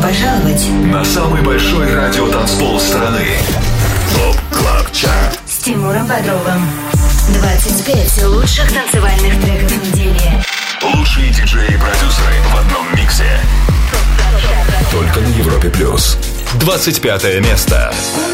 пожаловать на самый большой радиотанцпол страны. ТОП КЛАБ ЧАРТ с Тимуром Бодровым. 25 лучших танцевальных треков недели. Лучшие диджеи и продюсеры в одном миксе. Только на Европе Плюс. 25 место.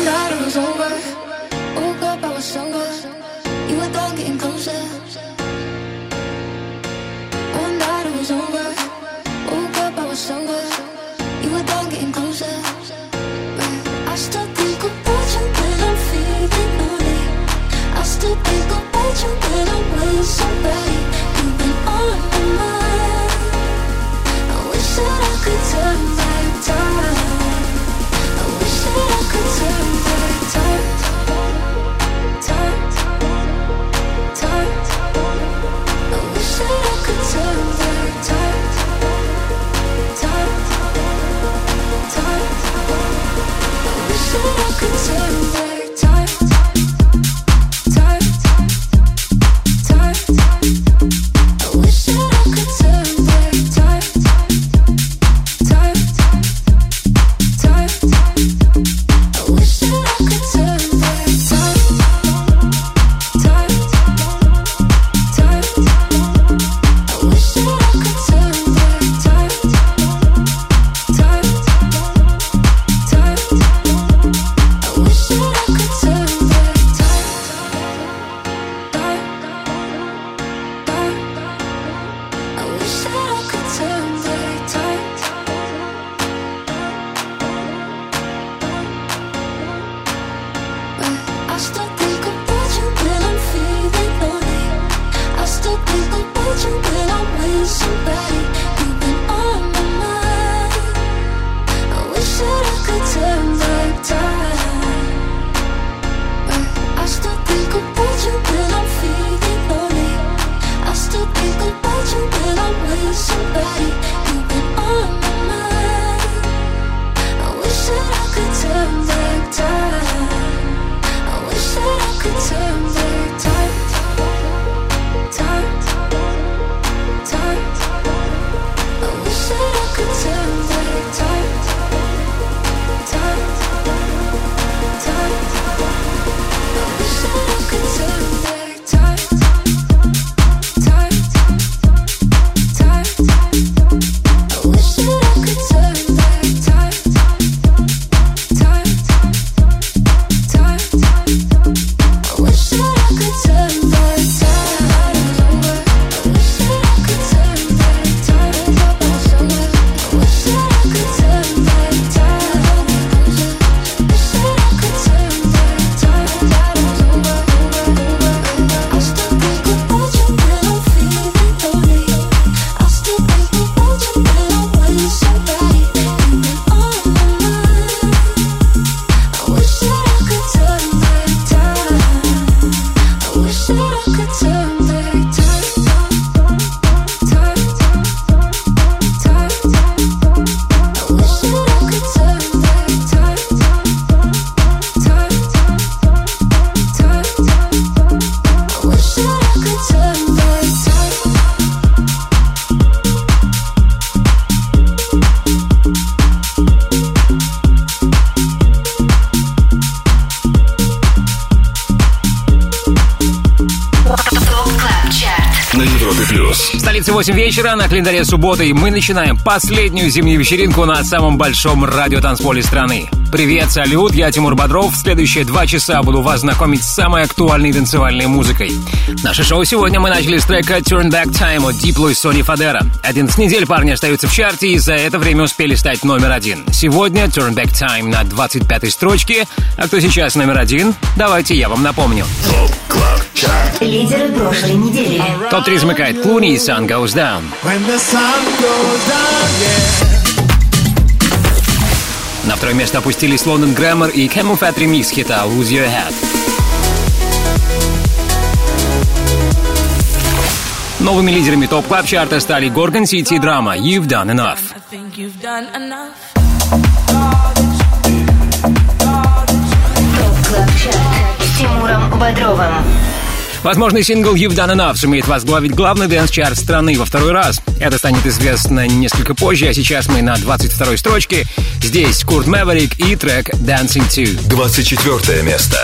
В столице 8 вечера, на календаре суббота, и мы начинаем последнюю зимнюю вечеринку на самом большом радиотанцполе страны. Привет, салют, я Тимур Бодров. В следующие 2 часа буду вас знакомить с самой актуальной танцевальной музыкой. Наше шоу сегодня мы начали с трека Turn Back Time от Diplo и Sonny Fodera. 11 недель парни остаются в чарте и за это время успели стать номер 1. Сегодня Turn Back Time на 25-й строчке. А кто сейчас номер 1? Давайте я вам напомню. Лидеры прошлой недели. Топ-3 замыкает Клуни и Sun Goes Down. На второе место опустились London Grammar и Camel Fat ремикс хита Lose Your Head. Новыми лидерами топ-клаб-чарта стали Gorgon City и Drama You've Done Enough. Топ-клаб-чарт с Тимуром Бодровым. Возможный сингл «You've Done Enough» сумеет возглавить главный дэнс-чарт страны во второй раз. Это станет известно несколько позже, а сейчас мы на 22-й строчке. Здесь Курт Мэверик и трек «Dancing To». 24 место.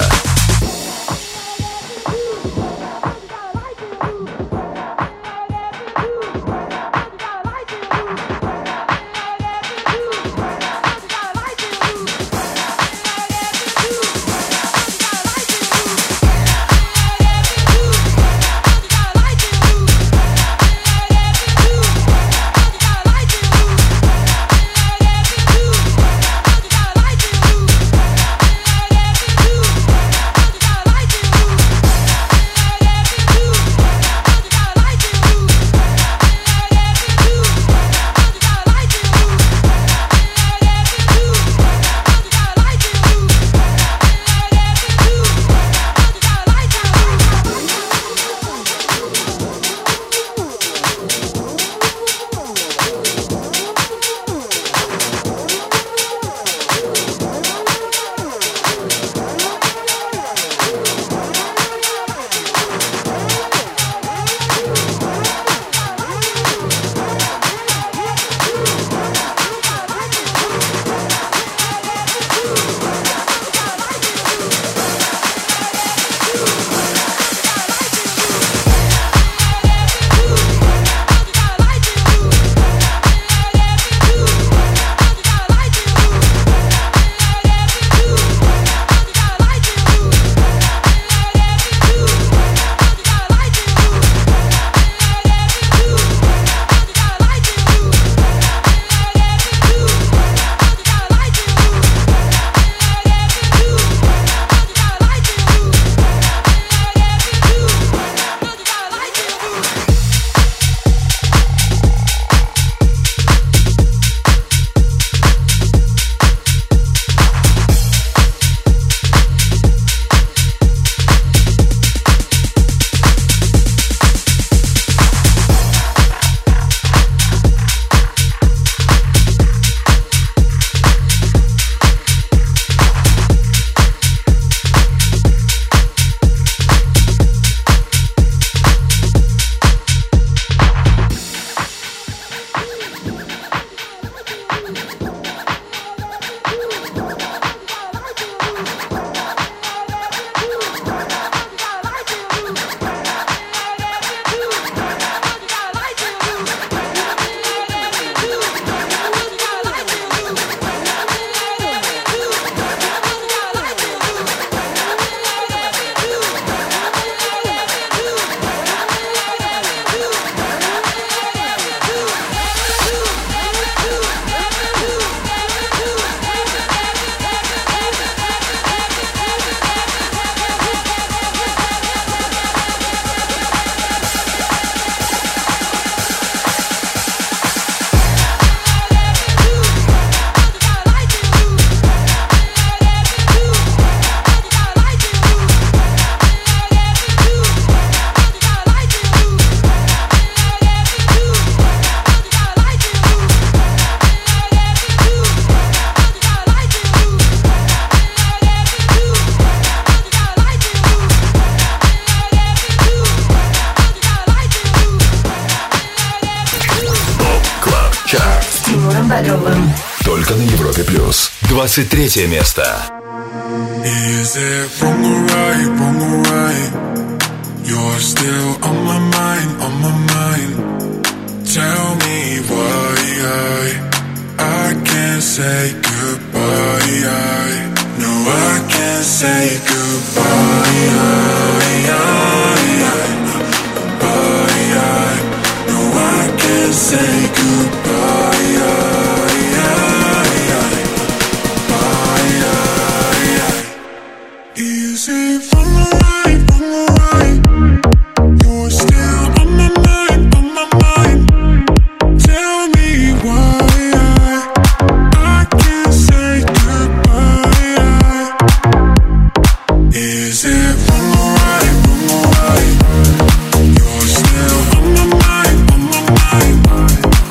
Только на Европе плюс. 23 место. Is it wrong or right, wrong or right? You're still on my mind, on my mind. Tell me why I can't say goodbye. No, I can't say goodbye. No, I can't say goodbye. Is it wrong or right, wrong or right? You're still on my mind, on my mind. Tell me why I can't say goodbye. Is it wrong or right, wrong or right? You're still on my mind, on my mind.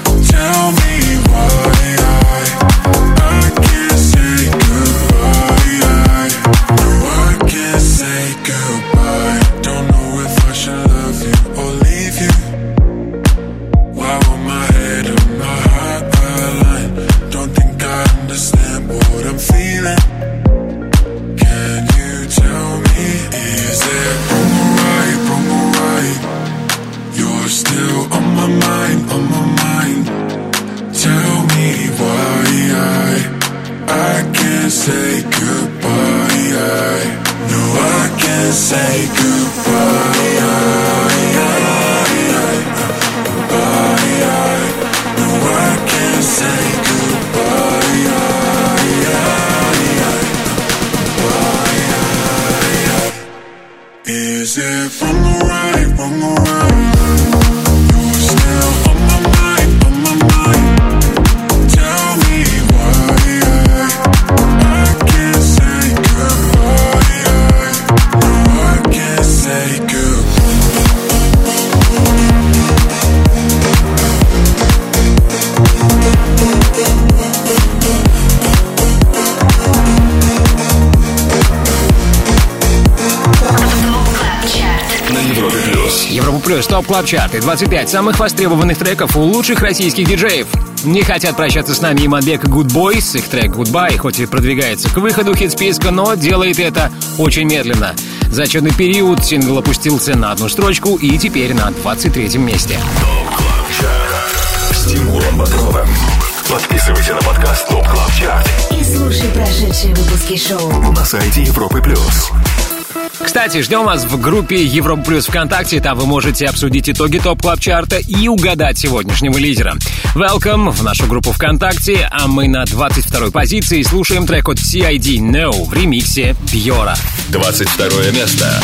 mind, on my mind. Tell me why I can't say goodbye. No, I can't say goodbye. No, I can't say goodbye. Is it wrong or right, wrong or right? You're still on my mind, on my mind. Tell me why I can't say goodbye. No, I can't say Европа Плюс, ТОП Клаб Чарты, 25 самых востребованных треков у лучших российских диджеев. Не хотят прощаться с нами и Иманбек и Good Boys. Их трек Goodbye хоть и продвигается к выходу хит-списка, но делает это очень медленно. За отчетный период сингл опустился на одну строчку и теперь на 23-м месте. ТОП Клаб Чарт с Тимуром Бодровым. Подписывайся на подкаст ТОП Клаб Чарт и слушай прошедшие выпуски шоу на сайте Европы Плюс. Кстати, ждем вас в группе Европа Плюс ВКонтакте. Там вы можете обсудить итоги ТОП Клаб Чарта и угадать сегодняшнего лидера. Welcome в нашу группу ВКонтакте, а мы на 22-й позиции слушаем трек от CID No в ремиксе Бьора. 22 место.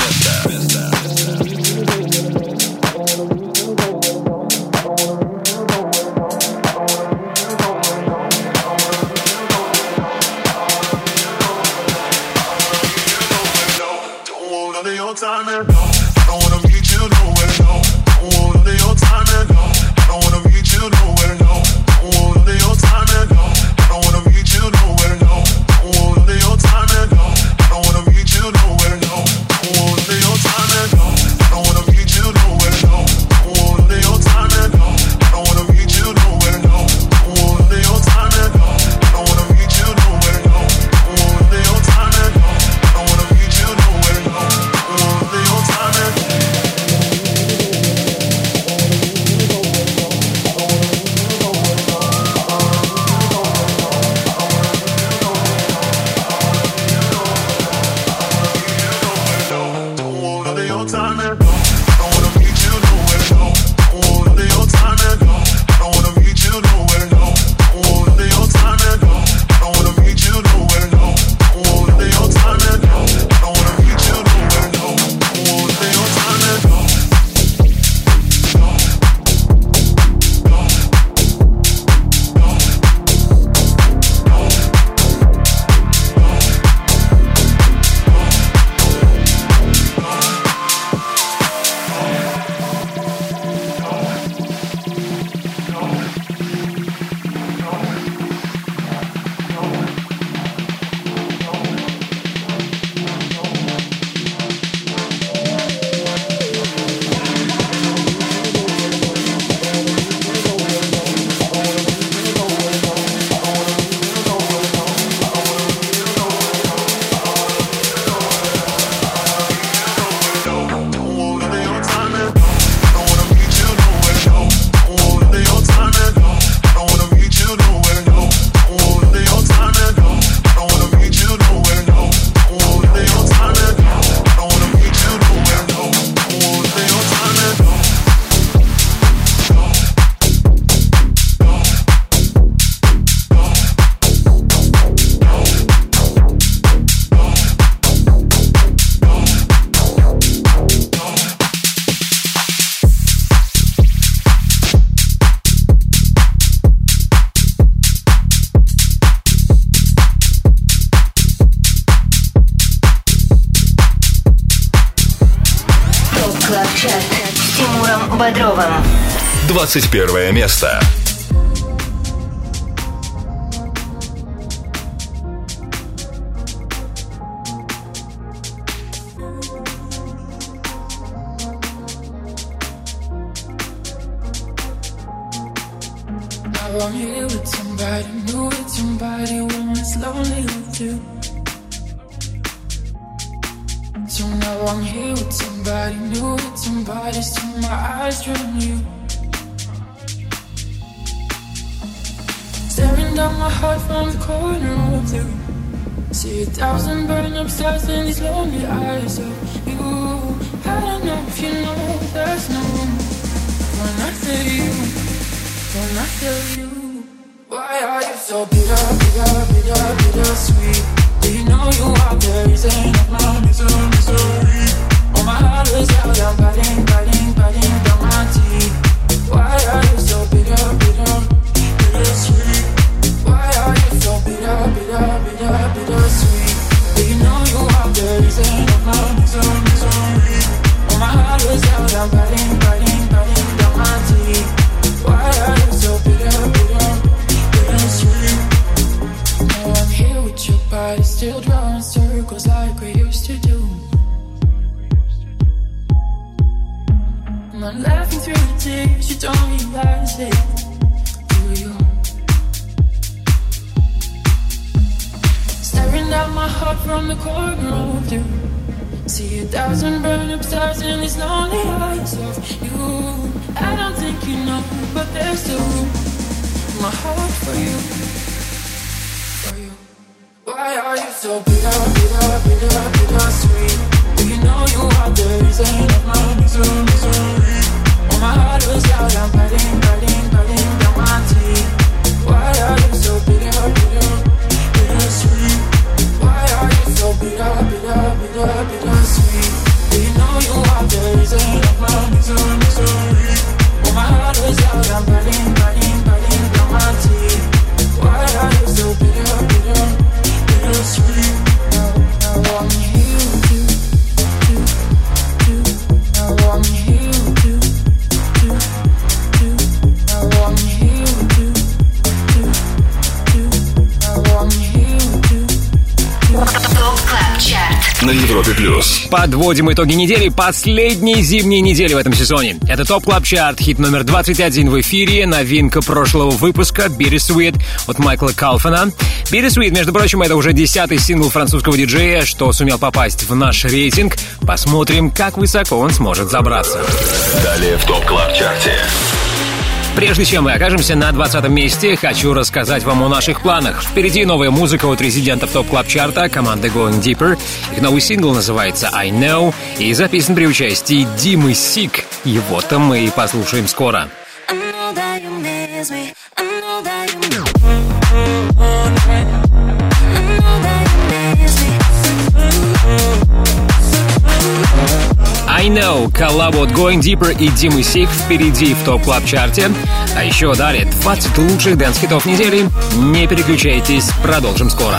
с Тимуром Бодровым. 21 место. I'm here with somebody new, with somebody when it's lonely with you. So now I'm here with somebody new, with somebody, so my eyes on you. out my heart from the corner of you. See 1,000 burn up stars in these lonely eyes of you. I don't know if you know there's no room for another you, for another you. Why are you so bitter, bitter, bitter, bitter sweet? Do you know you are the reason of my misery? Oh, my heart is out, I'm biting, biting, biting down my teeth. Why are you so bitter, bitter, bitter sweet? Why are you so bitter, bitter, bitter, bitter sweet? Do you know you are the reason of my misery? Oh, my heart is out, I'm biting, biting, biting down my teeth. Why are you so bitter, bitter, bitter sweet? Now I'm here with your body, still drawing circles like we used to do. And I'm laughing through the tears, you don't realize it, do you? Staring at my heart from the corner of you. See 1,000 burn up stars in these lonely eyes of you. I don't think you know, but there's still room in my heart for you, for you. Why are you so bitter, bitter, bitter, bitter sweet? Do you know you are the reason of my misery? Oh, my heart was out, I'm biting, biting, biting down my teeth. Why are you so bitter, bitter, bitter sweet? Why are you so bitter, bitter, bitter, bitter sweet? Do you know you are the reason of my misery? Oh, my heart was out, I'm biting, biting, biting down my teeth. Why are you so bitter, bitter, bitter sweet? Now I'm here with you, now I'm here with you, now I'm here with you, now I'm here with you. ТОП КЛАБ ЧАРТ На Европе плюс. Подводим итоги недели, последней зимней недели в этом сезоне. Это ТОП КЛАБ ЧАРТ, хит номер 21 в эфире, новинка прошлого выпуска «Bittersweet» от Майкла Калфана. «Bittersweet», между прочим, это уже 10-й сингл французского диджея, что сумел попасть в наш рейтинг. Посмотрим, как высоко он сможет забраться. Далее в ТОП КЛАБ ЧАРТе. Прежде чем мы окажемся на 20-м месте, хочу рассказать вам о наших планах. Впереди новая музыка от резидентов ТОП КЛАБ ЧАРТа, команды Going Deeper. Их новый сингл называется «I Know» и записан при участии Димы Сик. Его-то мы и послушаем скоро. I Know, коллабо от Going Deeper и Димы Сик впереди в ТОП КЛАБ ЧАРТе. А еще далее 20 лучших дэнс-хитов недели. Не переключайтесь, продолжим скоро.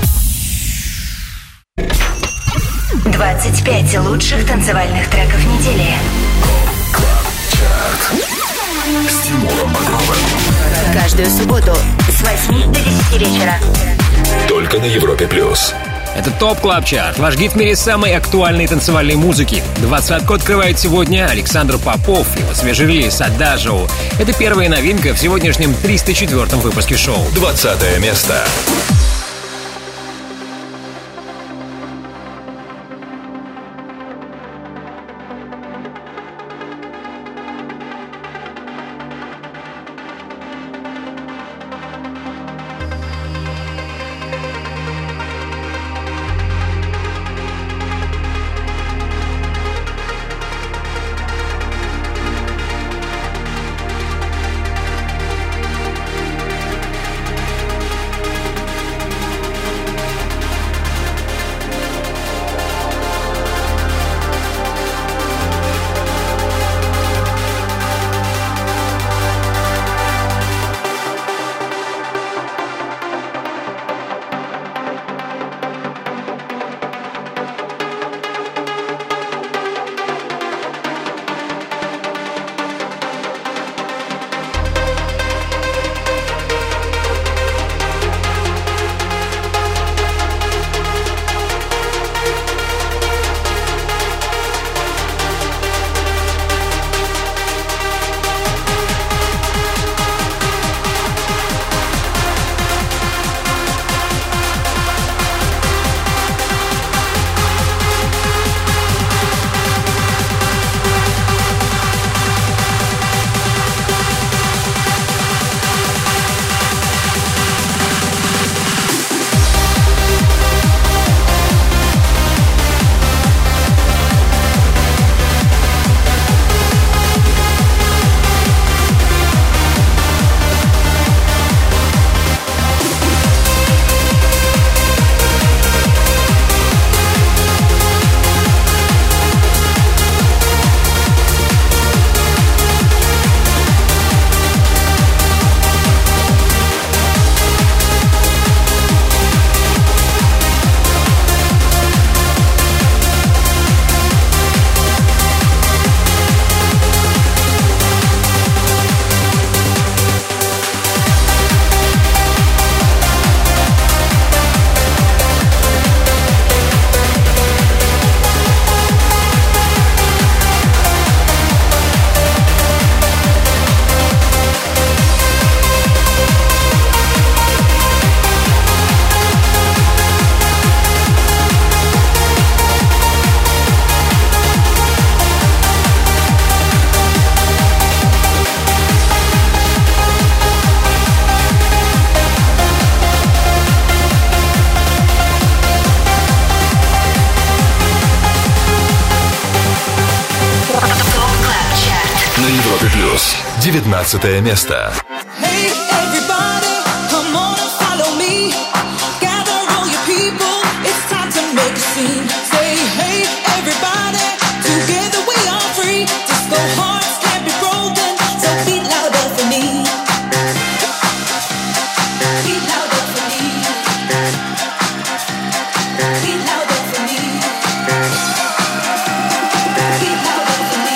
25 лучших танцевальных треков недели. С Тимуром Бодровым. Каждую субботу с 8 до 10 вечера. Только на Европе плюс. Это ТОП КЛАБ ЧАРТ, ваш гид в мире самой актуальной танцевальной музыки. 20-ку открывает сегодня Александр Попов, его свежий релиз «Адажио». Это первая новинка в сегодняшнем 304-м выпуске шоу. 20 место. 19 место. Hey everybody, come on and follow me. Gather all your people, it's time to make a scene. Say hey everybody, together we are free. Disco hearts can't be broken, so beat louder for me. Beat louder for me. Beat louder for me. Beat louder for me.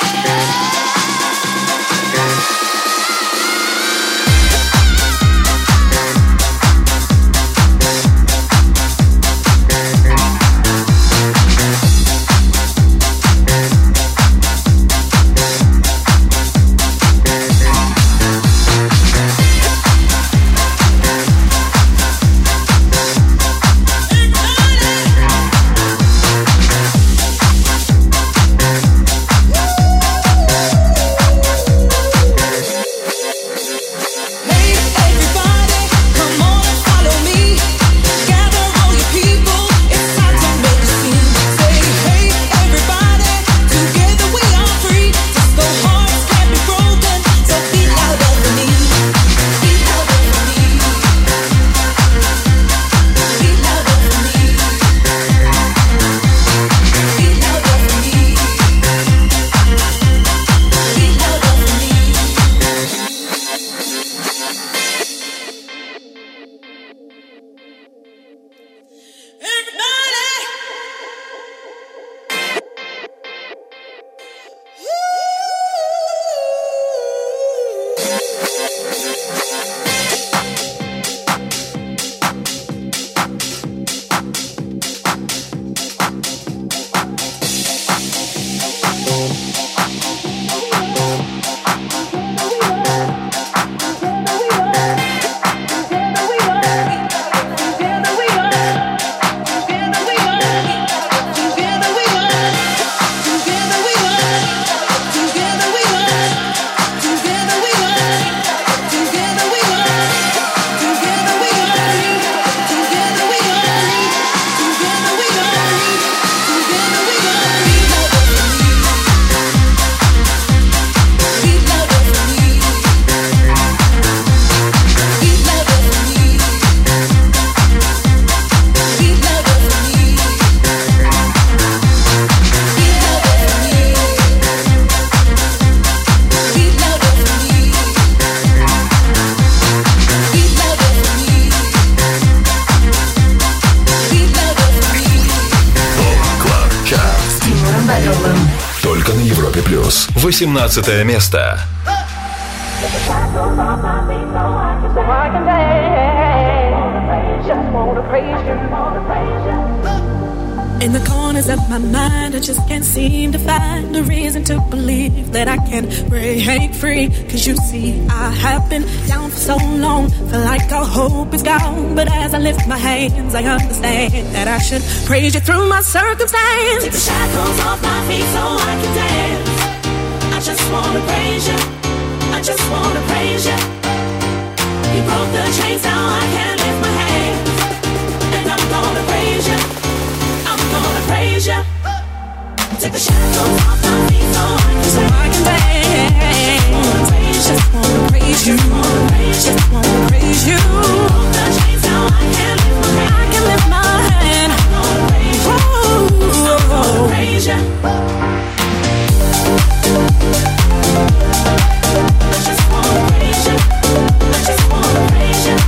Только на Европе плюс. 18 место. In the corners of my mind, I just can't seem to find a reason to believe that I can break free. Cause you see, I have been down for so long, feel like all hope is gone. But as I lift my hands, I understand that I should praise you through my circumstance. Take the shackles off my feet so I can dance. I just wanna praise you, I just wanna praise you. You broke the chains, now I can lift my hands. And I'm gonna praise you, I'm gonna praise you. Take the shackles off my feet so I can dance. Just wanna praise you, just wanna praise you. You broke the chains, now I can lift my hands. I can lift my hand. I'm gonna praise you, I'm gonna praise you. I just wanna praise you, I just wanna praise you.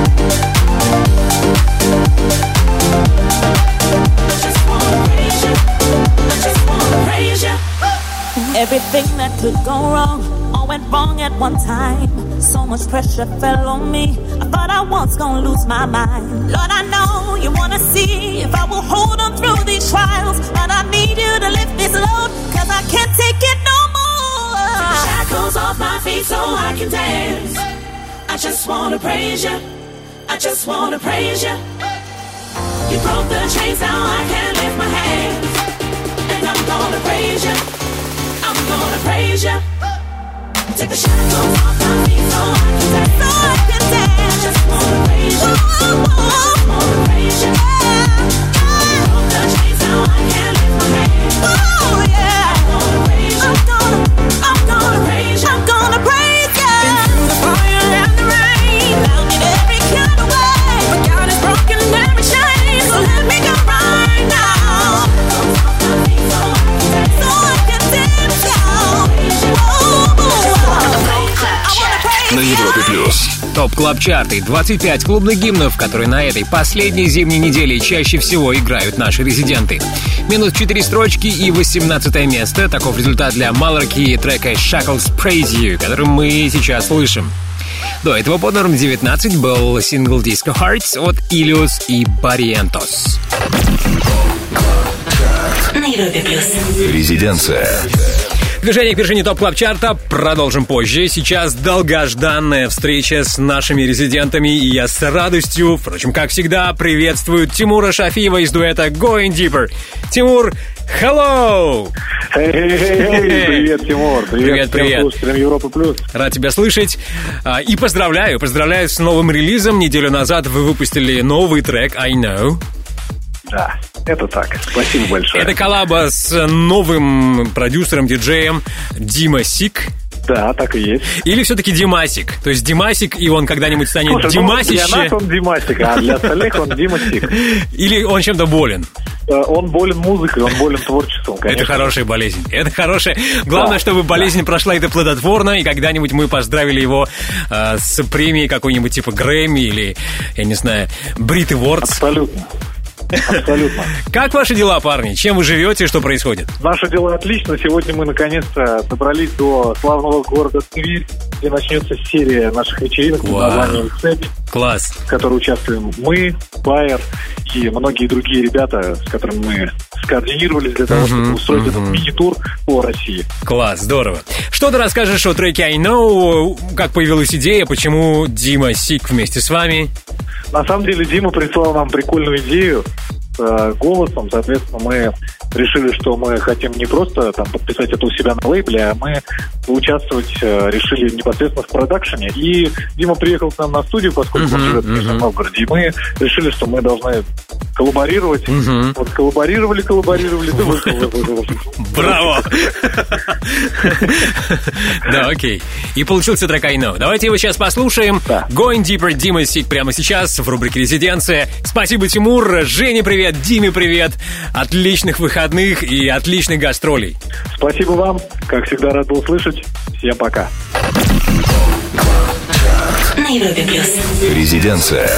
I just wanna praise you, I just wanna praise you. Everything that could go wrong all went wrong at one time. So much pressure fell on me, I thought I was gonna lose my mind. Lord, I know you wanna see if I will hold on through these trials, but I need you to lift this load, cause I can't take it no more. Take the shackles off my feet so I can dance. I just wanna praise you, I just wanna praise you. You broke the chains, now I can lift my hands. And I'm gonna praise you, I'm gonna praise you. Take the shackles off my feet so I can dance. I just wanna praise you, I just wanna praise you. You broke the chains, now I can lift my hands. Oh yeah, I'm gonna praise you, I'm gonna praise you, I'm gonna praise you. Европе плюс. ТОП Клаб Чарты. 25 клубных гимнов, которые на этой последней зимней неделе чаще всего играют наши резиденты. Минус 4 строчки и 18 место. Таков результат для Malarkey трека Shackles Praise You, который мы сейчас слышим. До этого под номером 19 был сингл Disco Hearts от Ilios и Barrientos. На Европе плюс. Резиденция. Движение к вершине ТОП Клаб Чарта продолжим позже. Сейчас долгожданная встреча с нашими резидентами, и я с радостью, впрочем, как всегда, приветствую Тимура Шафиева из дуэта Going Deeper. Тимур, hello! Привет, Тимур. Привет. Слушателям Европы плюс. Рад тебя слышать. И поздравляю с новым релизом. Неделю назад вы выпустили новый трек I Know. Да, это так. Спасибо большое. Это коллаба с новым продюсером, диджеем Дима Сик. Да, так и есть. Или все-таки Димасик? То есть Димасик, и он когда-нибудь станет Димасище? Для нас он Димасик, а для остальных он Димасик. Или он чем-то болен? Он болен музыкой, он болен творчеством, конечно. Это хорошая болезнь. Это хорошая. Главное, чтобы болезнь прошла это плодотворно, и когда-нибудь мы поздравили его с премией какой-нибудь типа Грэмми или, я не знаю, Brit Awards. Абсолютно. Как ваши дела, парни? Чем вы живете? Что происходит? Наши дела отлично. Сегодня мы наконец-то добрались до славного города Тверь, где начнется серия наших вечеринок под названием «Цепь». Класс. В которой участвуем мы, Байер и многие другие ребята, с которыми мы скоординировались для того, чтобы устроить этот мини-тур по России. Класс, здорово. Что ты расскажешь о треке I Know? Как появилась идея? Почему Дима Сик вместе с вами? На самом деле Дима прислал нам прикольную идею голосом. Соответственно, мы решили, что мы хотим не просто там подписать это у себя на лейбле, а мы поучаствовать решили непосредственно в продакшене. И Дима приехал к нам на студию, поскольку он живет в Нижнем Новгороде, и мы решили, что мы должны коллаборировать. Вот коллаборировали. Браво! Да, окей. И получился трек I Know. Давайте его сейчас послушаем. Going Deeper, Дима Сик прямо сейчас в рубрике «Резиденция». Спасибо, Тимур. Жене привет, Диме привет. Отличных выходных и отличных гастролей. Спасибо вам. Как всегда, рад был услышать. Всем пока. На Европе плюс. Резиденция.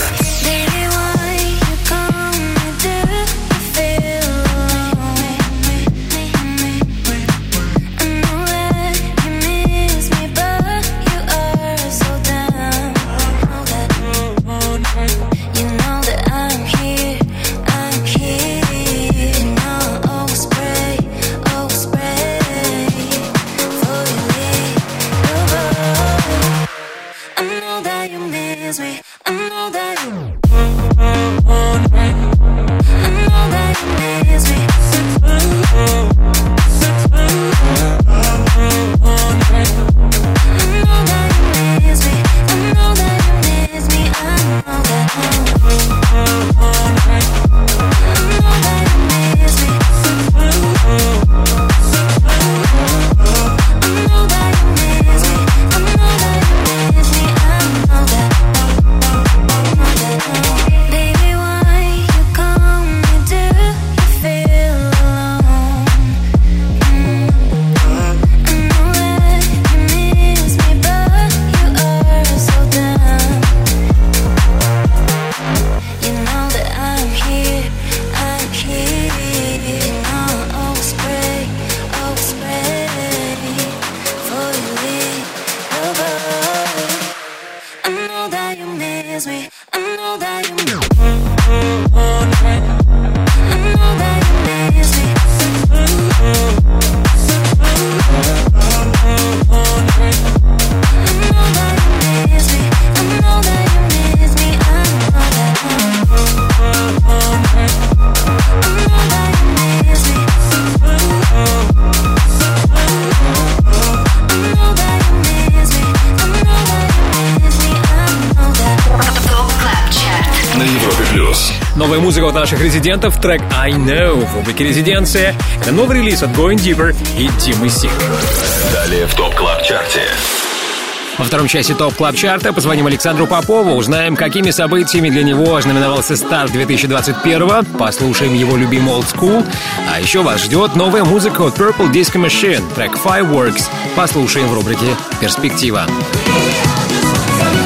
Новая музыка от наших резидентов, трек I Know в рубрике «Резиденция». Это новый релиз от Going Deeper и Димы Сик. Далее в ТОП Клаб Чарте. Во втором части ТОП Клаб Чарта позвоним Александру Попову, узнаем, какими событиями для него ознаменовался старт 2021-го, послушаем его любимый Old School, а еще вас ждет новая музыка от Purple Disco Machine, трек Fireworks, послушаем в рубрике «Перспектива».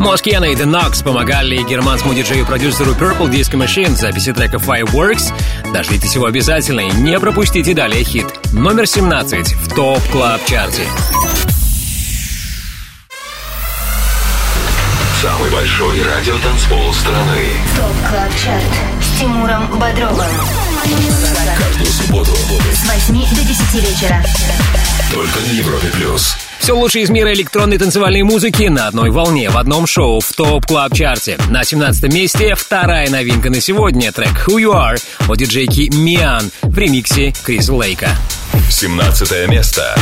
Москена и The Knox помогали германскому диджею-продюсеру Purple Disco Machine в записи трека Fireworks. Дождитесь его обязательно и не пропустите далее хит. Номер 17 в ТОП Клаб Чарте. Самый большой радиотанцпол страны. ТОП Клаб Чарт с Тимуром Бодровым. Каждую субботу С 8 до 10 вечера. только на Европе+. Все лучшее из мира электронной танцевальной музыки на одной волне в одном шоу в ТОП Клаб Чарте. На 17 месте вторая новинка на сегодня — трек Who You Are от диджейки Миан в ремиксе Криса Лейка. 17 место.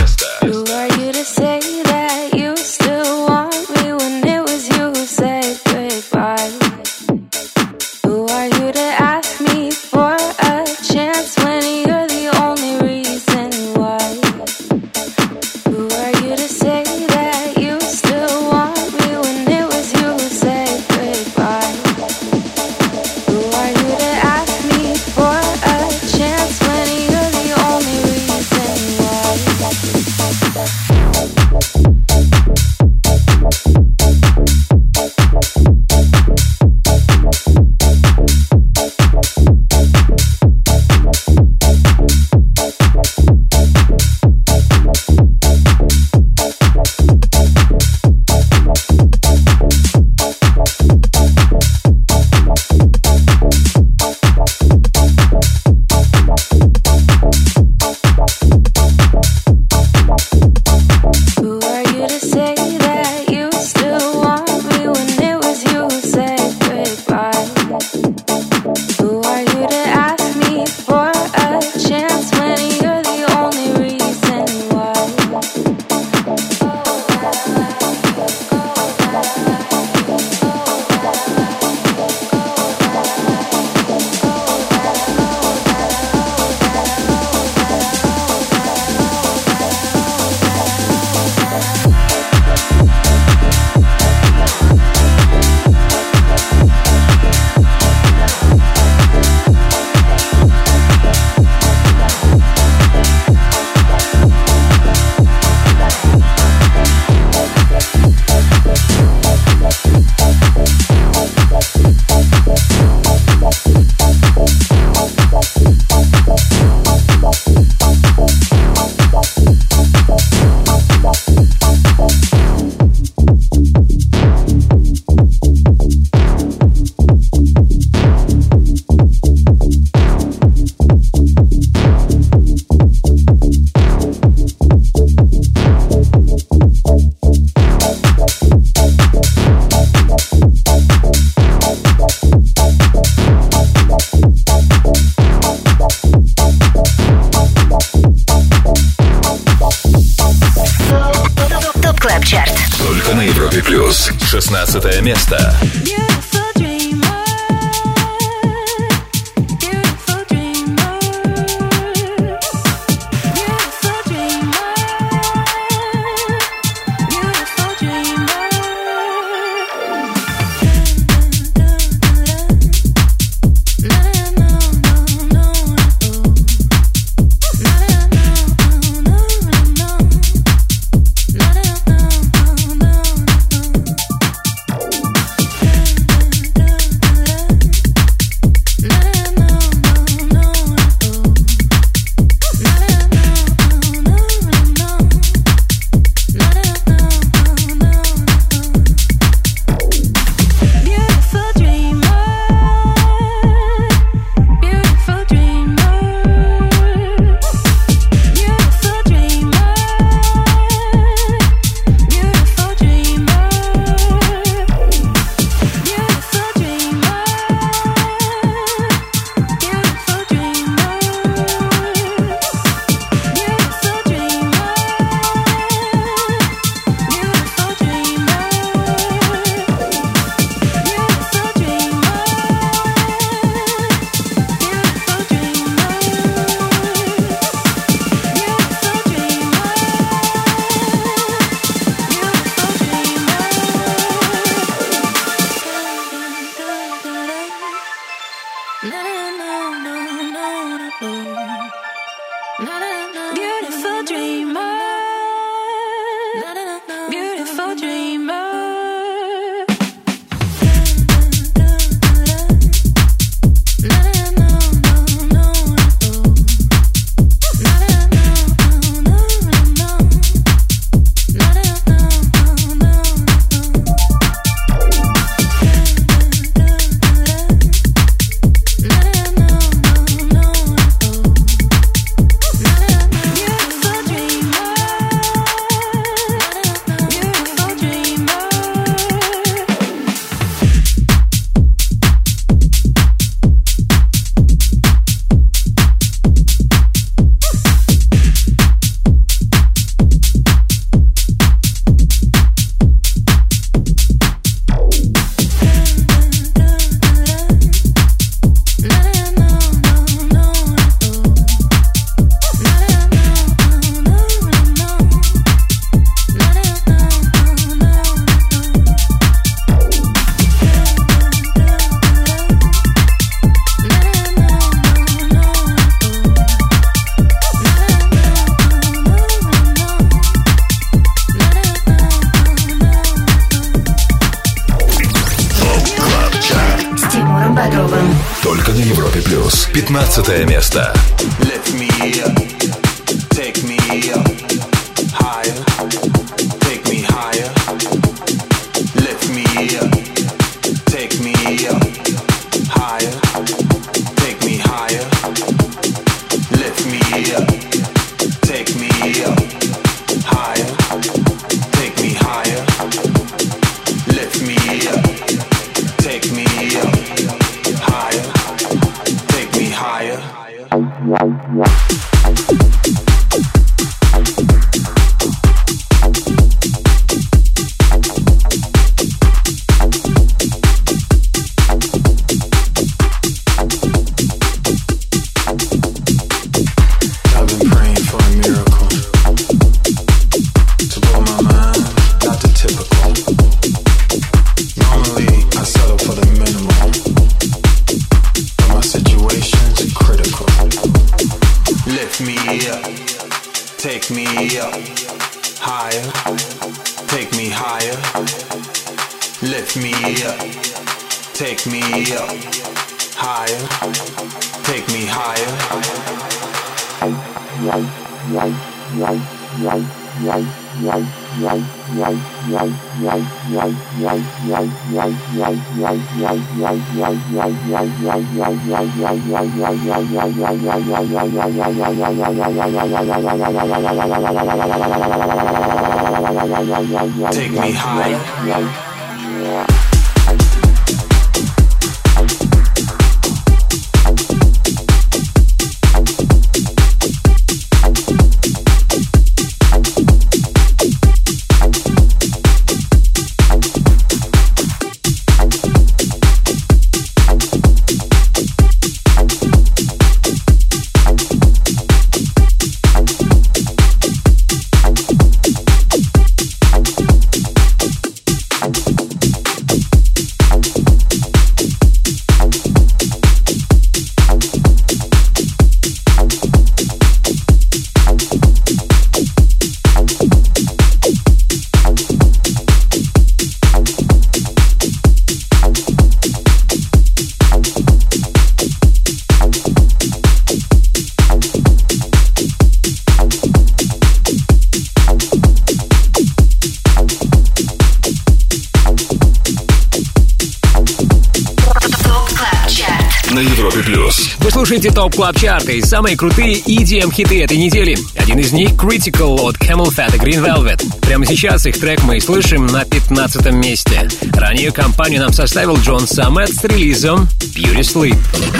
Клаб Чарт. Только на Европе+. 16 место. 15 место. Lift me up, take me up, higher, take me higher. Lift me up, take me up, higher, take me higher. Lift me up, take me up, higher, take me higher. Lift me up, take me up, higher, take me higher. Take me up, higher, take me higher. Lift me up, take me up, higher, take me higher. Take me higher. Вы слушаете ТОП Клаб Чарта и самые крутые EDM-хиты этой недели. Один из них — Critical от Camel Fat и Green Velvet. Прямо сейчас их трек мы слышим на 15-м месте. Ранее компанию нам составил Джон Саммет с релизом Beauty Sleep.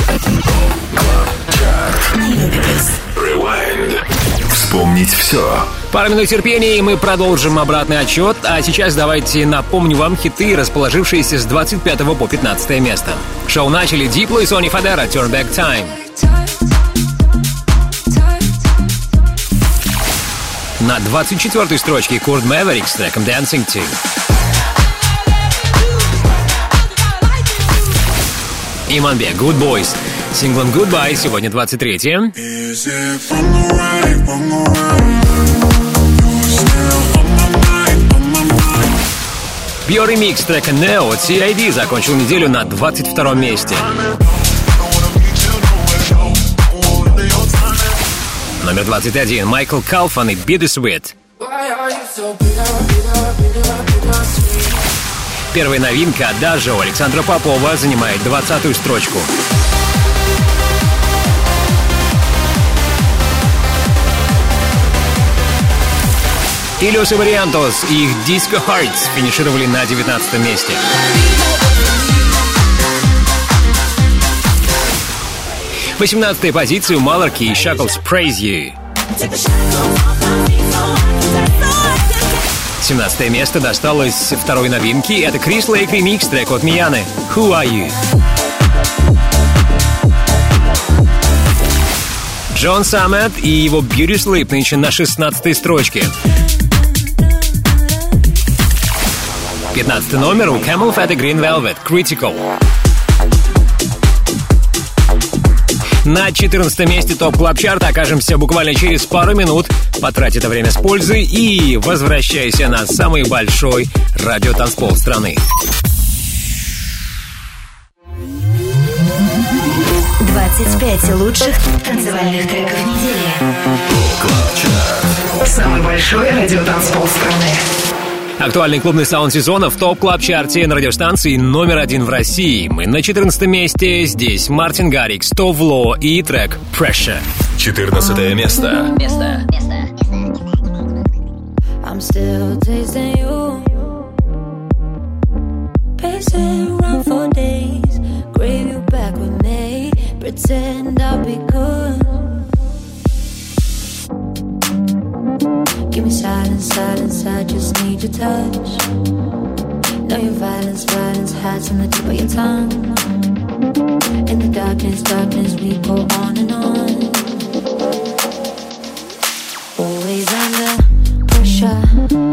Вспомнить все. Пару минут терпения, и мы продолжим обратный отсчет. А сейчас давайте напомню вам хиты, расположившиеся с 25 по 15 место. Шоу начали Дипло и Сони Фадера «Turn Back Time». На 24-й строчке Курт Мэверик с треком «Dancing To». Иманбе «Good Boys» с синглом «Goodbye» сегодня 23-е. Биоремикс трека «Neo» от CID закончил неделю на 22-м месте. Номер 21. Майкл Калфан и Bittersweet. Первая новинка «Даже» у Александра Попова занимает 20-ю строчку. И Los Variantos и их Disco Hearts финишировали на 19-м месте. В 18-й позиции у Маларки и Shackles Praise You. 17-е место досталось второй новинке. Это Крис Лейк ремикс трека от Мияны «Who Are You?». Джон Саммет и его Beauty Sleep нынче на 16-й строчке. 15-й номер у Camel Fat и Green Velvet «Critical». На 14-м месте ТОП Клаб Чарта окажемся буквально через пару минут. Потрать это время с пользой и возвращайся на самый большой радиотанцпол страны. 25 25 лучших танцевальных треков недели. Самый большой радиотанцпол страны. Актуальный клубный саунд сезона в топ-клаб-чарте на радиостанции номер 1 в России. Мы на 14 месте. Здесь Мартин Гаррикс, Товло и трек Pressure. 14 место. I'm still tasting you. Pacing around for days. Crave you back with me. Pretend I'll be good. Give me silence, silence, I just need your touch. Know your violence, violence hides on the tip of your tongue. In the darkness, darkness, we go on and on. Always under pressure.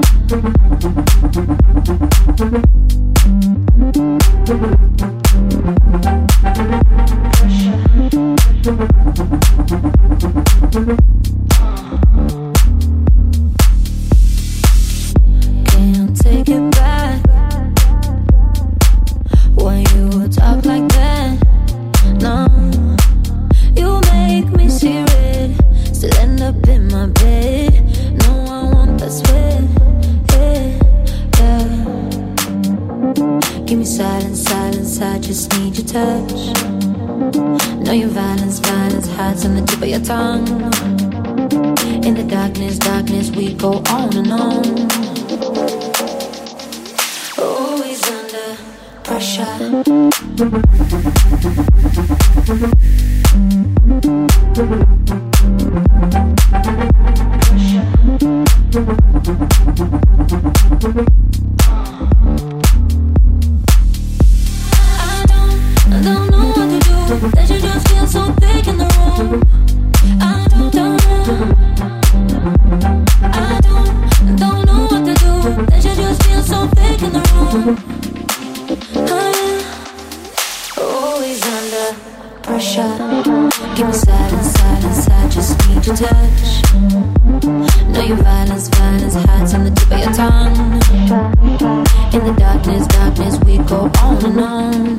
Can't take it back when you talk like that. No, you make me see red. Still end up in my bed. No, I want that sweat. Yeah. Give me silence, silence, I just need your touch. Know your violence, violence hides on the tip of your tongue. In the darkness, darkness, we go on and on. Always under pressure. I don't know what to do. That you just feel so thick in the room. I don't know. I don't know what to do. That you just feel so thick in the room. Always under pressure. Give me silence, silence, I just need your touch. Know your violence, violence hides on the tip of your tongue. In the darkness, darkness, we go on and on.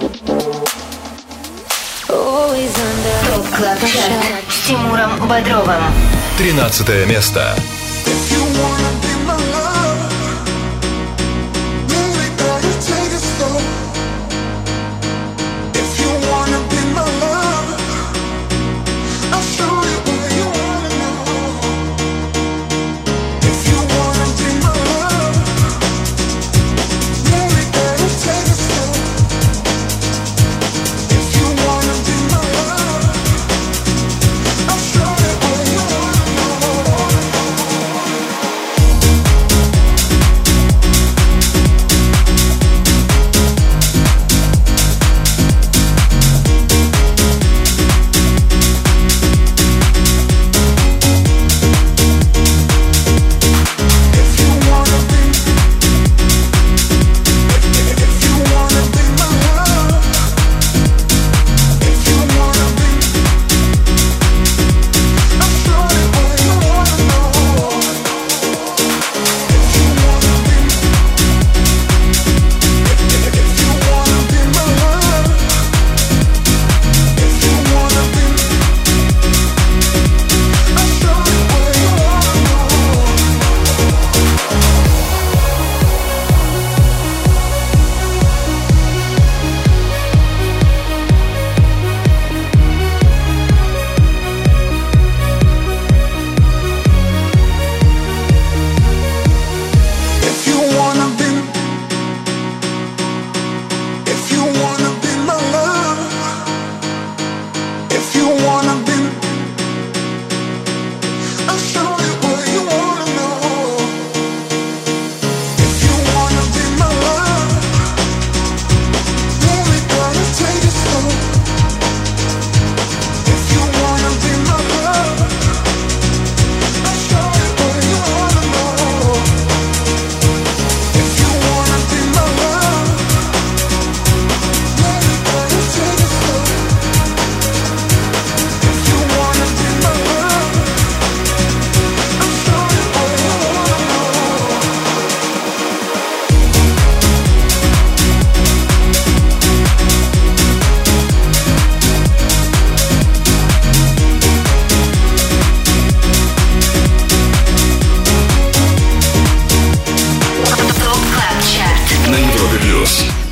Always under pressure. С Тимуром Бодровым. 13 место.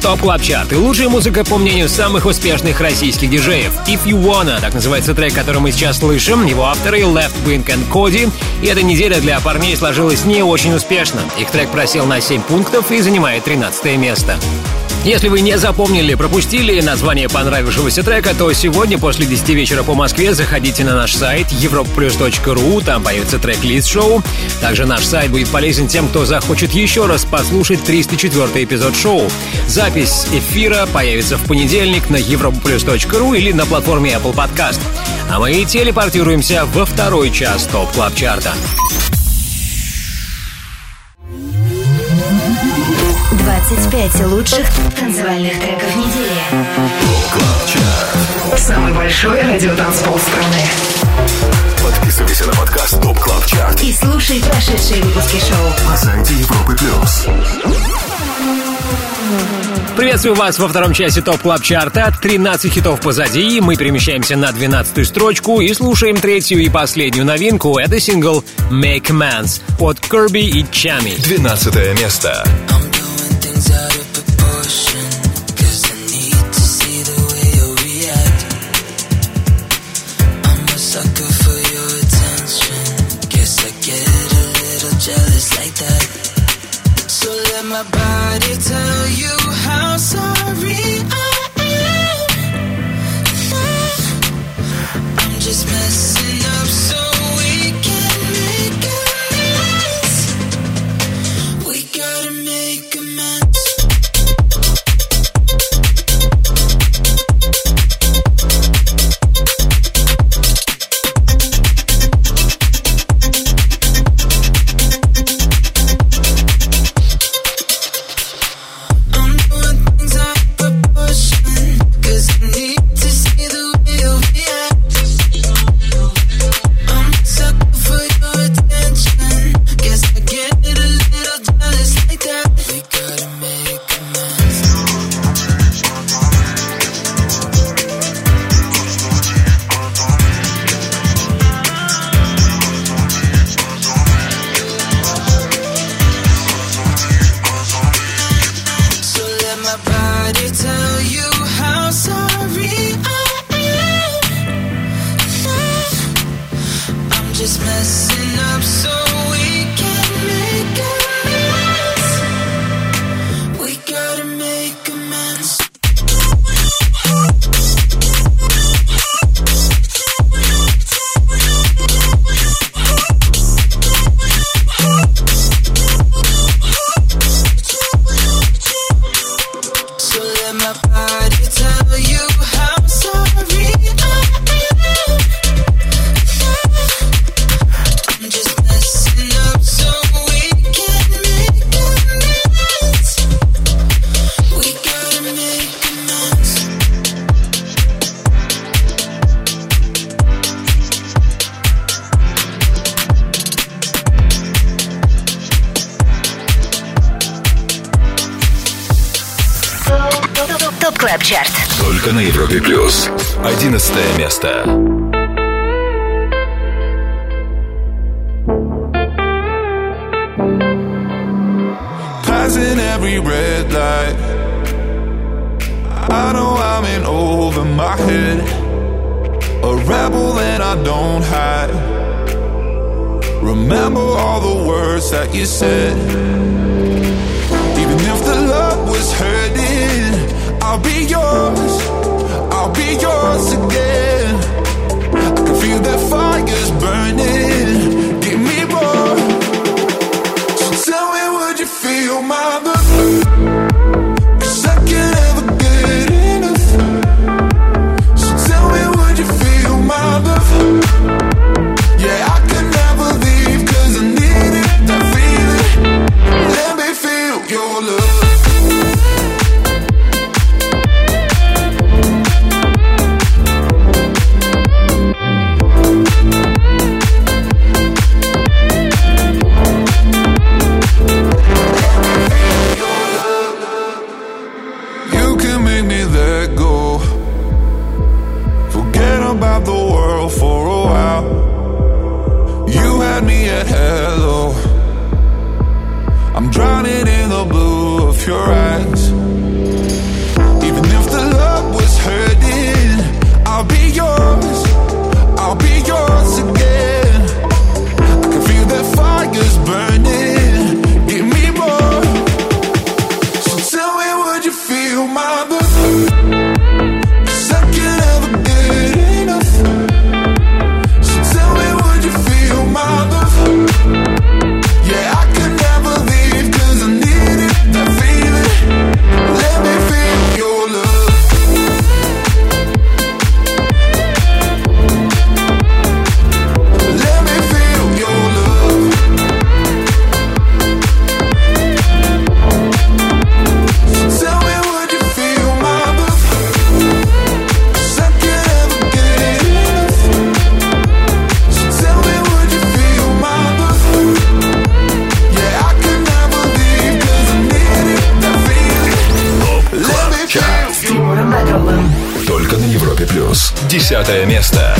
ТОП Клаб Чарт. И лучшая музыка, по мнению самых успешных российских диджеев. If You Wanna, так называется трек, который мы сейчас слышим. Его авторы Left Wing and Cody. И эта неделя для парней сложилась не очень успешно. Их трек просел на 7 пунктов и занимает 13 место. Если вы не запомнили, пропустили название понравившегося трека, то сегодня после 10 вечера по Москве заходите на наш сайт europaplus.ru, там появится трек-лист шоу. Также наш сайт будет полезен тем, кто захочет еще раз послушать 304-й эпизод шоу. Запись эфира появится в понедельник на europaplus.ru или на платформе Apple Podcast. А мы телепортируемся во второй час ТОП Клаб Чарта. 25 лучших танцевальных треков недели. Самый большой радиотанцпол страны. Подписывайся на подкаст ТОП Клаб Чарт И слушай прошедшие выпуски шоу на сайте Европы Плюс. Приветствую вас во втором часе ТОП Клаб Чарта. 13 хитов позади. Мы перемещаемся на 12-ю строчку и слушаем третью и последнюю новинку. Это сингл Make Amends от Kirby и Chami. 12 место. Out of proportion, 'cause I need to see the way you react. I'm a sucker for your attention. Guess I get a little jealous like that. So let my body tell you how sorry I am. I'm just messing up so we can make amends. We gotta make amends. Клаб Чарт. Только на Европе Плюс. 11 место. Passing every red light. I know I'm in over my head. A rebel and I don't hide. Remember all the words that you said. Even if the love was hurting, I'll be yours again. I can feel that fire's burning. Give me more. So tell me, would you feel my love? 'Cause I can't ever get enough. So tell me, would you feel my love? Yeah, I can never leave 'cause I need it, that feeling. Let me feel your love. About the world for a while. You had me at hello. I'm drowning in the blue of your eyes. 10 место.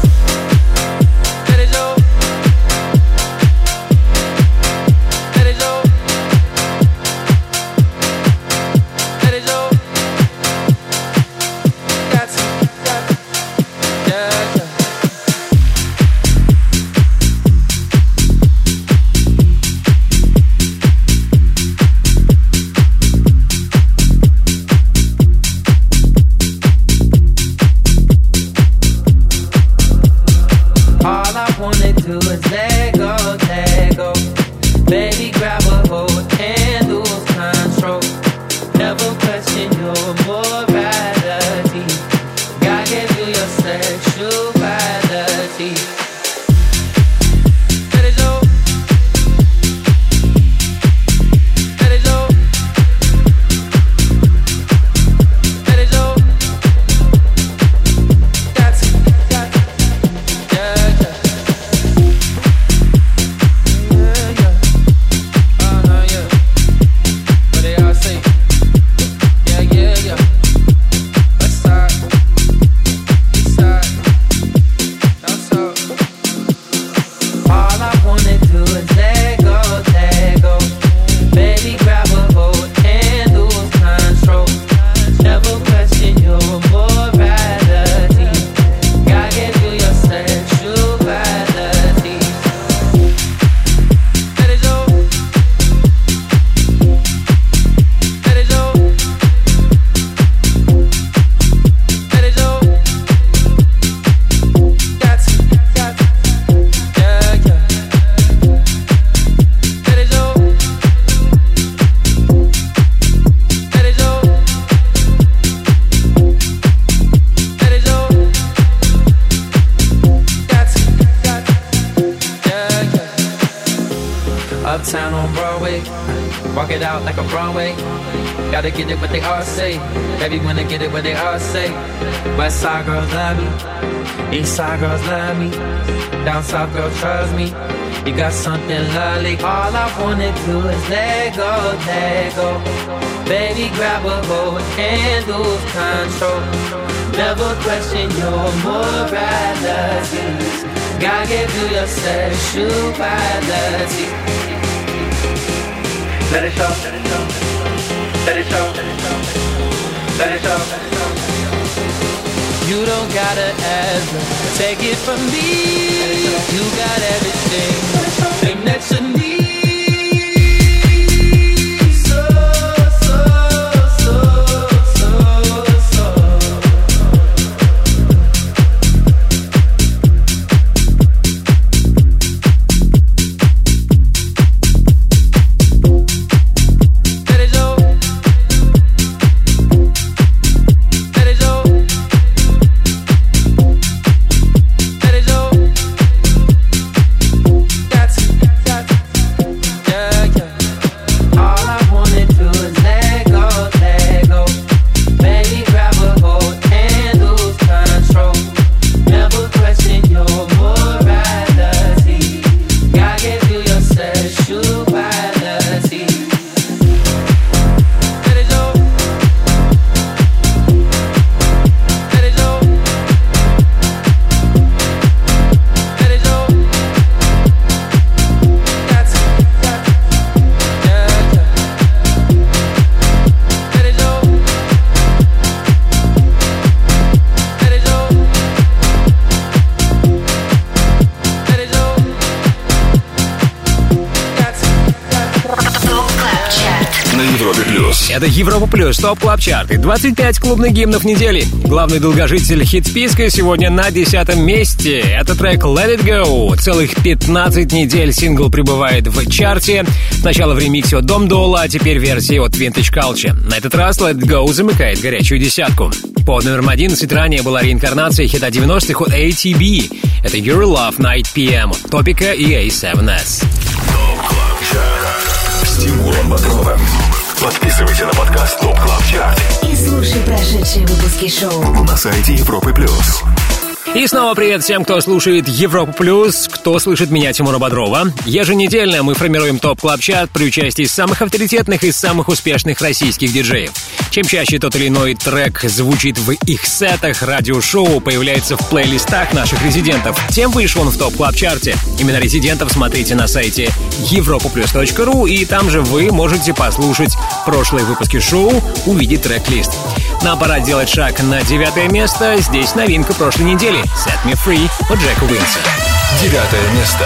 Uptown on Broadway, walk it out like a Broadway. Gotta get it what they all say. Baby, wanna get it what they all say. West side girls love me, east side girls love me, down south girls trust me. You got something lovely. All I wanna do is let go, let go. Baby, grab a hold and lose control. Never question your morality. God gave you your sexuality. Let it show, let it show, let it show, let it show. You don't gotta ever take it from me. You got everything that you need. Это Европа Плюс, ТОП Клаб Чарт и 25 клубных гимнов недели. Главный долгожитель хит-списка сегодня на 10-м месте. Это трек Let It Go. Целых 15 недель сингл пребывает в чарте. Сначала в ремиксе от Дом Дола, а теперь версии от Vintage Culture. На этот раз Let It Go замыкает горячую десятку. Под номером 11 ранее была реинкарнация хита 90-х от ATB. Это Your Love Night PM, Топика и A7S. ТОП Клаб Чарт с Тимуром Бодровым. Подписывайся на подкаст ТОП Клаб Чарт и слушай прошедшие выпуски шоу на сайте Европы Плюс. И снова привет всем, кто слушает Европу Плюс, кто слышит меня, Тимура Бодрова. Еженедельно мы формируем ТОП Клаб Чарт при участии самых авторитетных и самых успешных российских диджеев. Чем чаще тот или иной трек звучит в их сетах, радиошоу появляется в плейлистах наших резидентов, тем выше он в топ-клаб-чарте. Именно резидентов смотрите на сайте europoplus.ru, и там же вы можете послушать прошлые выпуски шоу, увидеть трек-лист. Нам пора делать шаг на 9 место. Здесь новинка прошлой недели «Set Me Free» от Джека Уинса. 9 место.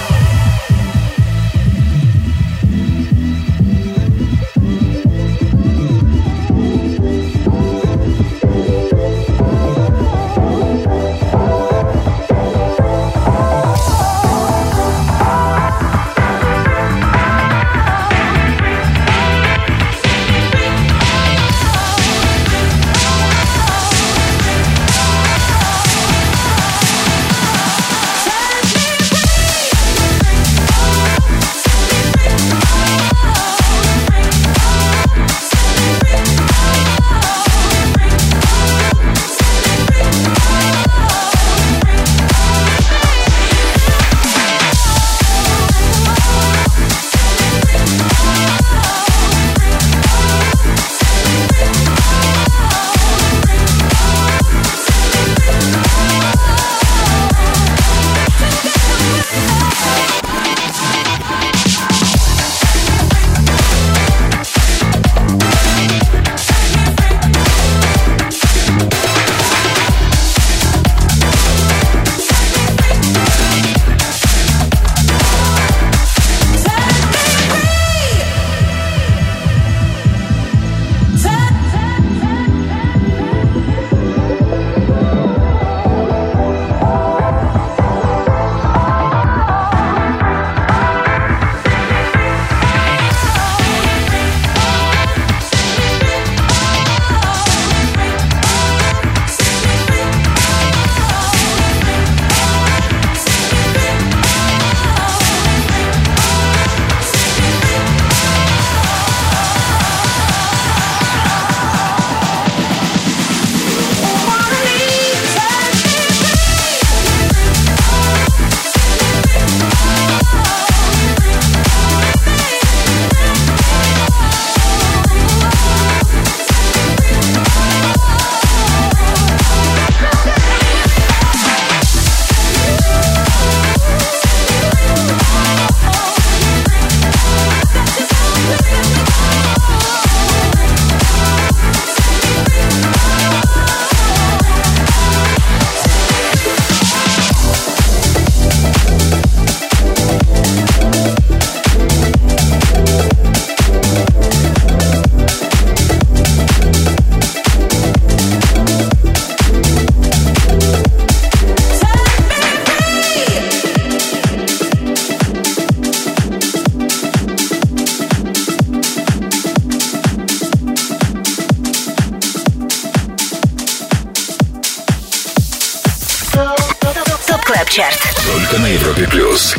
Только на Европе Плюс.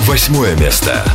8 место.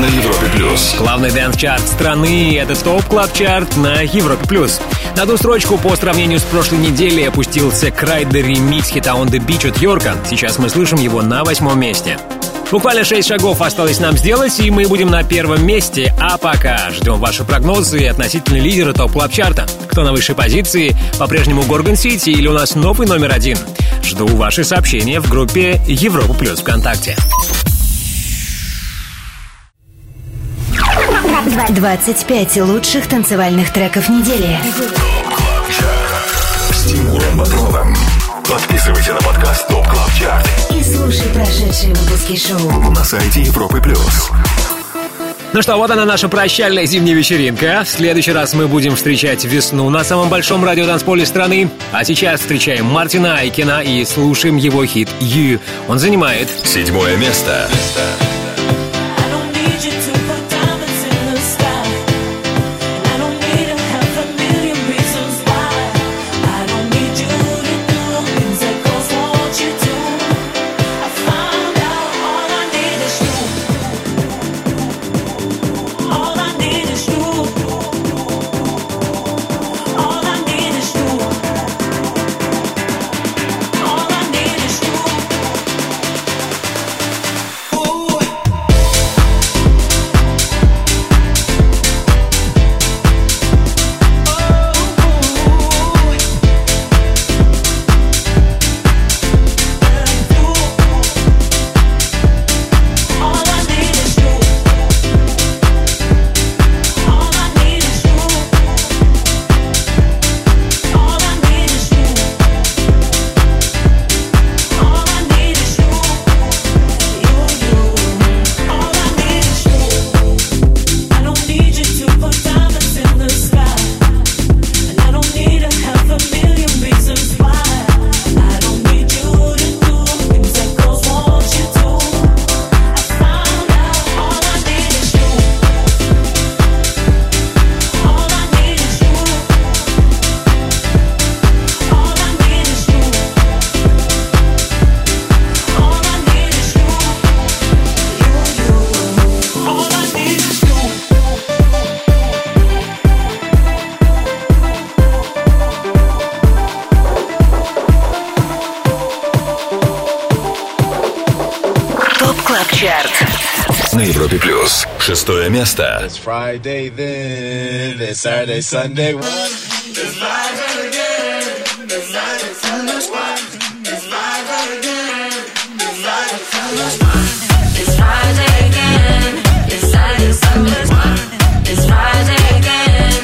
на Европе плюс. Главный дэнс-чарт страны — это ТОП Клаб Чарт на Европе плюс. На одну строчку по сравнению с прошлой неделей опустился Крайдер ремикс хита On The Beach от Йорка. Сейчас мы слышим его на 8-м месте. Буквально 6 шагов осталось нам сделать, и мы будем на 1-м месте. А пока ждем ваши прогнозы относительно лидера ТОП Клаб Чарта. Кто на высшей позиции? По-прежнему Горгон Сити или у нас новый номер 1? Жду ваши сообщения в группе Европа Плюс ВКонтакте. 25 лучших танцевальных треков недели. С Тимуром Бодровым. Подписывайся на подкаст ТОП Клаб Чарт И слушай прошедшие выпуски шоу на сайте Европы плюс. Ну что, вот она, наша прощальная зимняя вечеринка. В следующий раз мы будем встречать весну на самом большом радиотанцполе страны. А сейчас встречаем Мартина Айкена и слушаем его хит «You». Он занимает 7-е место. На Европе плюс 6-е место. It's Friday then, it's Saturday, Sunday. It's live again. It's Saturday, Sunday. It's live again. It's live again. It's Friday again. It's Saturday, Sunday. It's Friday again.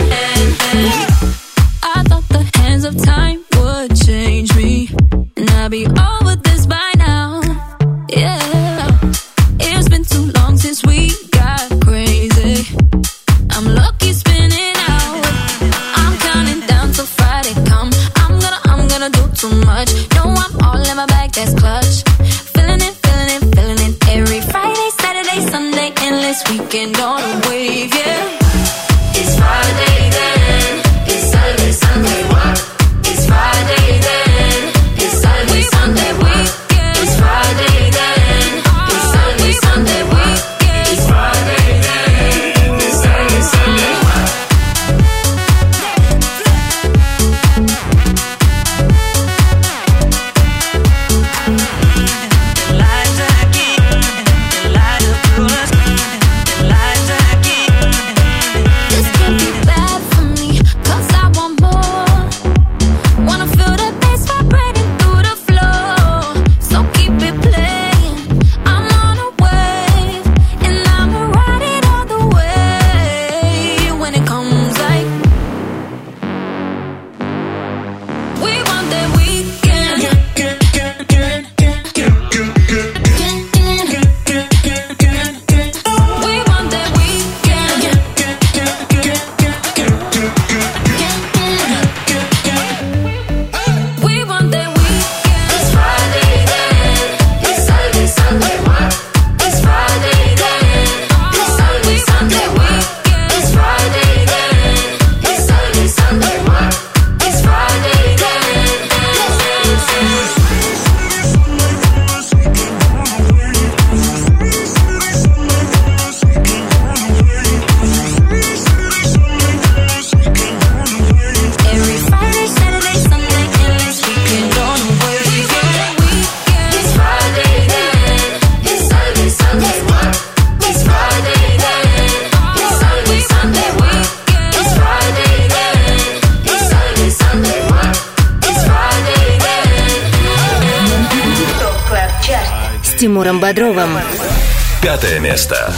I thought the hands of time would change me, and I'd be over this by now. Yeah. It's been too long since we got crazy. I'm lucky spinning out. I'm counting down till Friday come. I'm gonna do too much. No, I'm all in my bag, that's clutch. Feeling it, feeling it, feeling it. Тимуром Бодровым. 5 место.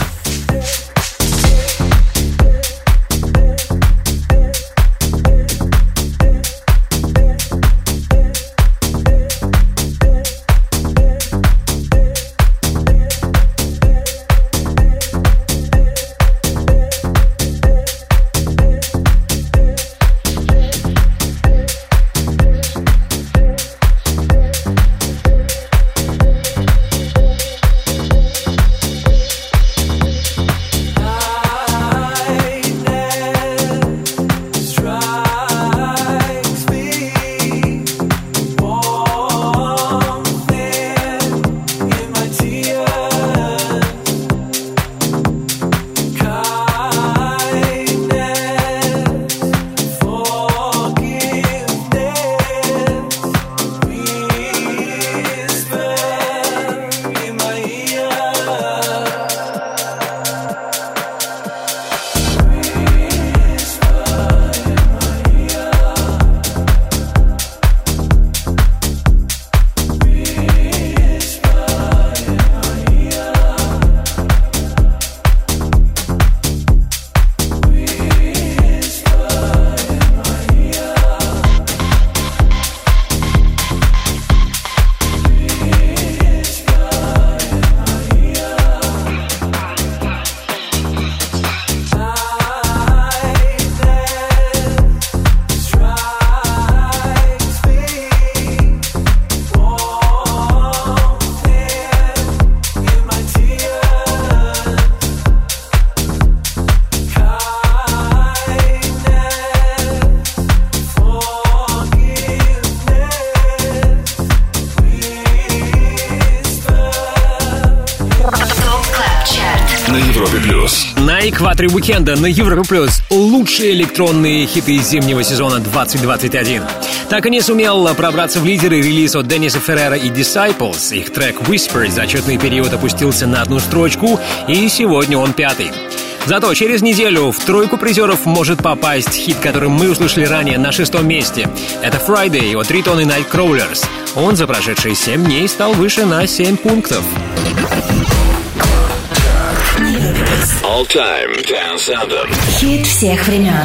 На экваторе уикенда на Европе Плюс лучшие электронные хиты зимнего сезона 2021. Так и не сумел пробраться в лидеры релиз от Денниса Феррера и Disciples. Их трек Whisper за отчетный период опустился на одну строчку, и сегодня он 5-й. Зато через неделю в тройку призеров может попасть хит, который мы услышали ранее на 6-м месте. Это Friday от Riton и Nightcrawlers. Он за прошедшие 7 дней стал выше на 7 пунктов. All Time Dance Anthem. Хит всех времен.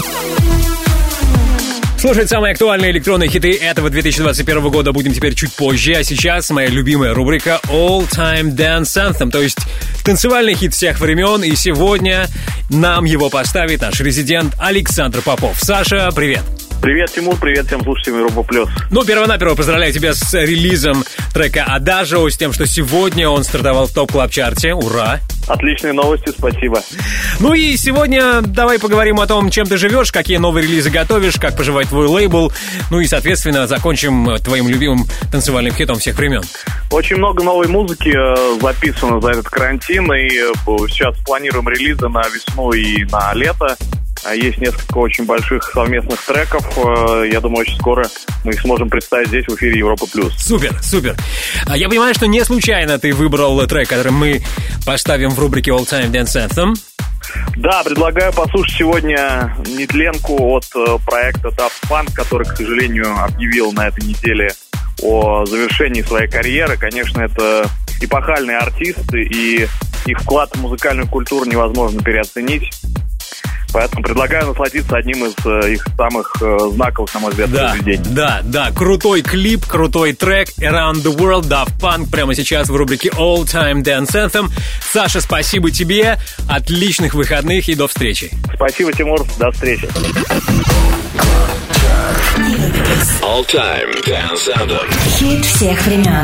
Слушать самые актуальные электронные хиты этого 2021 года будем теперь чуть позже. А сейчас моя любимая рубрика All Time Dance Anthem, то есть танцевальный хит всех времен. И сегодня нам его поставит наш резидент Александр Попов. Саша, привет! Привет, Тимур, привет всем слушателям Европа Плюс. Ну, перво-наперво поздравляю тебя с релизом трека Adagio, с тем, что сегодня он стартовал в топ-клаб-чарте. Ура! Отличные новости, спасибо. Ну и сегодня давай поговорим о том, чем ты живешь, какие новые релизы готовишь, как поживает твой лейбл. Ну и, соответственно, закончим твоим любимым танцевальным хитом всех времен. Очень много новой музыки записано за этот карантин, и сейчас планируем релизы на весну и на лето. Есть несколько очень больших совместных треков. Я думаю, очень скоро мы их сможем представить здесь в эфире Европа Плюс. Супер, супер. Я понимаю, что не случайно ты выбрал трек, который мы поставим в рубрике All Time Dance Anthem. Да, предлагаю послушать сегодня нетленку от проекта Daft Punk, который, к сожалению, объявил на этой неделе о завершении своей карьеры. Конечно, это эпохальные артисты, и их вклад в музыкальную культуру невозможно переоценить. Поэтому предлагаю насладиться одним из их самых знаковых, на мой взгляд, произведений. Да, крутой клип, крутой трек Around the World, Daft Punk прямо сейчас в рубрике All Time Dance Anthem. Саша, спасибо тебе, отличных выходных и до встречи. Спасибо, Тимур, до встречи. All Time Dance Anthem. Хит всех времен.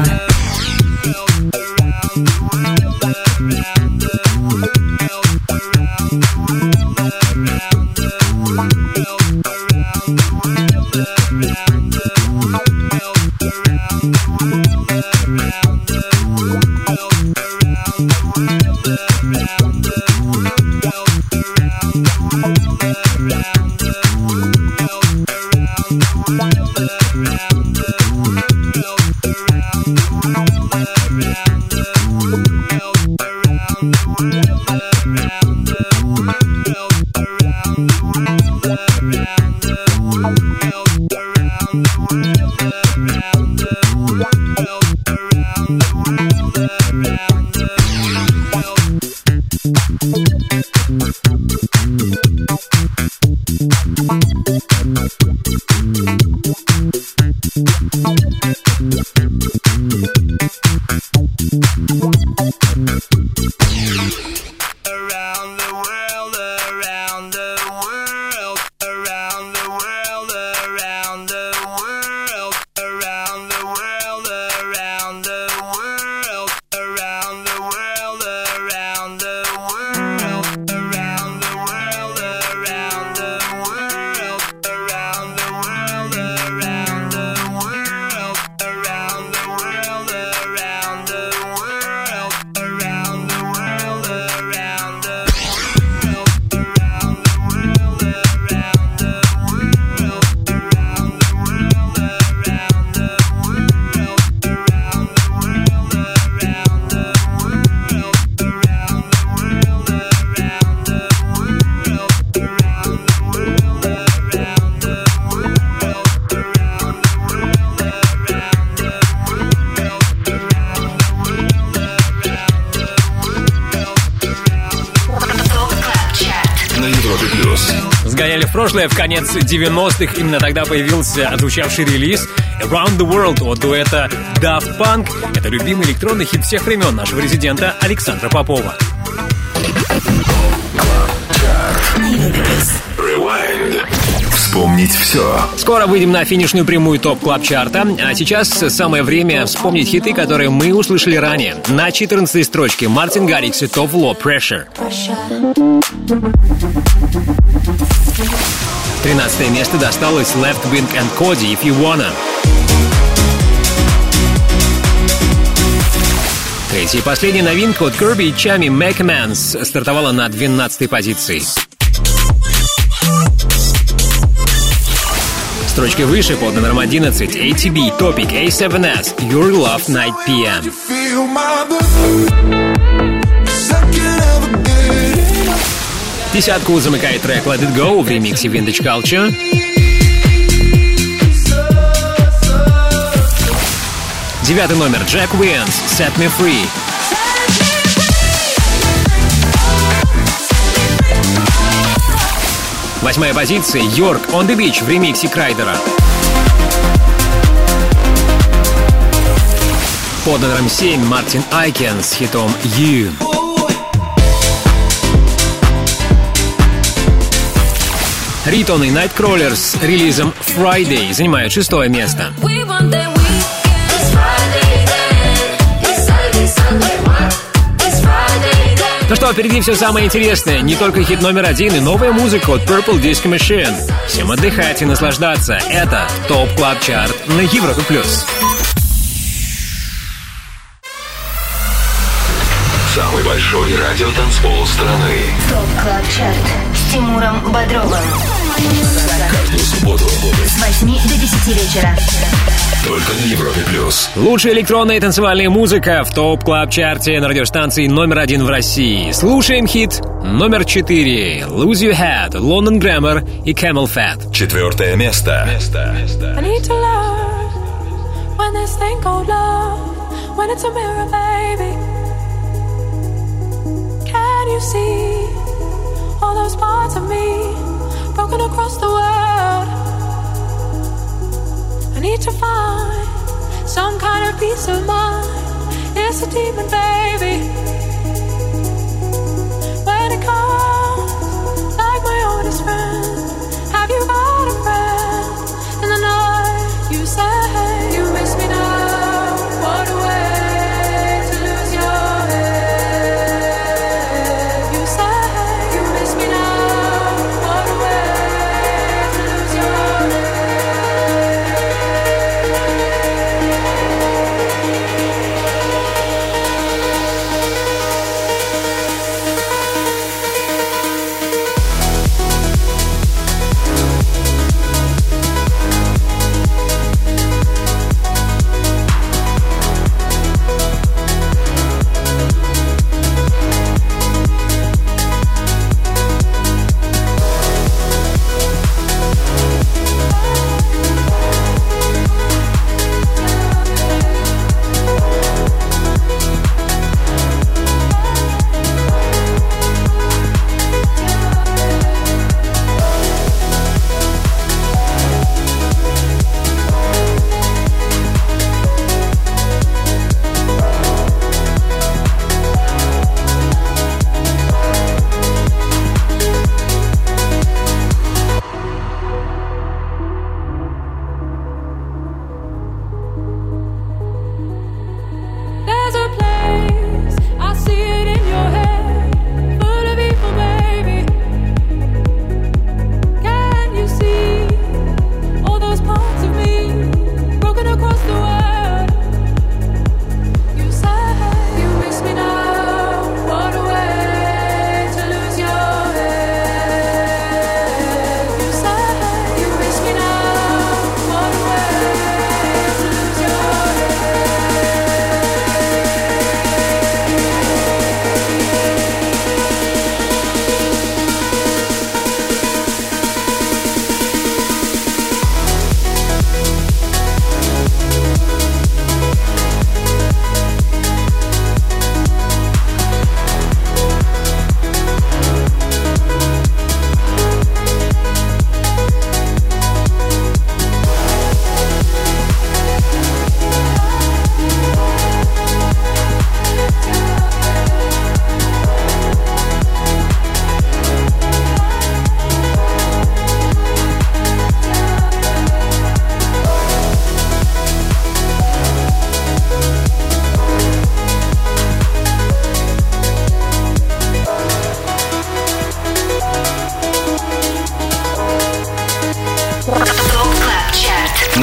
Сгоняли в прошлое, в конец 90-х. Именно тогда появился отзвучавший релиз Around the World от дуэта Daft Punk. Это любимый электронный хит всех времен нашего резидента Александра Попова. Вспомнить все. Скоро выйдем на финишную прямую ТОП Клаб Чарта. А сейчас самое время вспомнить хиты, которые мы услышали ранее. На 14-й строчке Мартин Гаррикс и Топ Ло Pressure. 13-е место досталось Left Wing and Cody If You Wanna. 3-я и последняя новинка от Kirby и Chami Make Amends стартовала на 12-й позиции. Строчкой выше под номером 11 ATB, Topic, A7S, Your Love Night PM. Десятку замыкает трек Let It Go в ремиксе Vintage Culture. 9-й номер Jack Williams, Set Me Free. 8-я позиция Йорк On The Beach в ремиксе Крайдера. Под номером 7 Мартин Айкен с хитом You. Ритон и Nightcrawlers с релизом Friday занимают 6-е место. Ну что, впереди все самое интересное. Не только хит номер 1 и новая музыка от Purple Disco Machine. Всем отдыхать и наслаждаться. Это ТОП Клаб Чарт на Европе+. Самый большой радиотанцпол страны. ТОП Клаб Чарт с Тимуром Бодровым. Каждую субботу с 8 до 10 вечера. Только на Европе+. Лучшая электронная и танцевальная музыка в ТОП Клаб Чарте на радиостанции номер 1 в России. Слушаем хит номер 4. Lose Your Head, London Grammar и Camel Fat. 4-е место. I need to learn when this thing called love, when it's a mirror, baby. Can you see all those parts of me broken across the world? I need to find some kind of peace of mind. It's a demon, baby. When it comes like my oldest friend, have you got a friend? In the night you say you miss me now. What a way to lose your head. You say you miss me now. What a way to lose your head.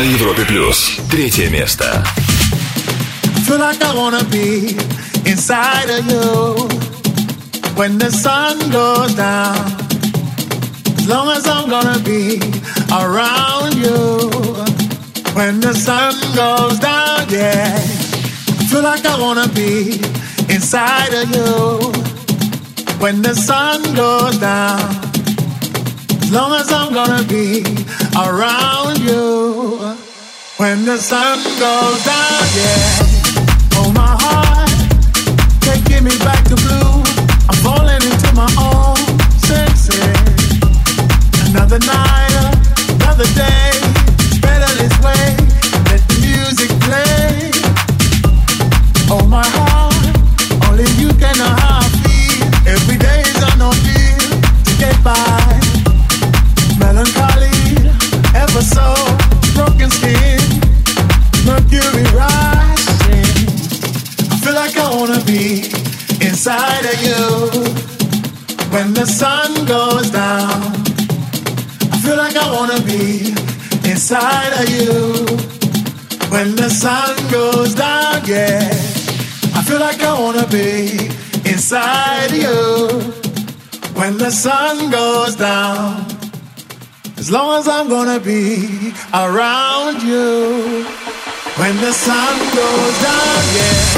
Европе плюс. Третье место. Feel like I wanna be inside of you when the sun goes down. As long as I'm gonna be around you when the sun goes down, yeah. Feel like I wanna be inside of you when the sun goes down. As long as I'm gonna be around you when the sun goes down, yeah. Oh, my heart, taking me back to blue. I'm falling into my own senses. Another night, another day, it's better this way. Let the music play. Oh, my heart, only you can know how I feel. Every day is an ordeal to get by. Melancholy, ever so broken skin, mercury rising. I feel like I wanna be inside of you when the sun goes down. I feel like I wanna be inside of you when the sun goes down, yeah. I feel like I wanna be inside of you when the sun goes down. As long as I'm gonna be around you when the sun goes down, yeah.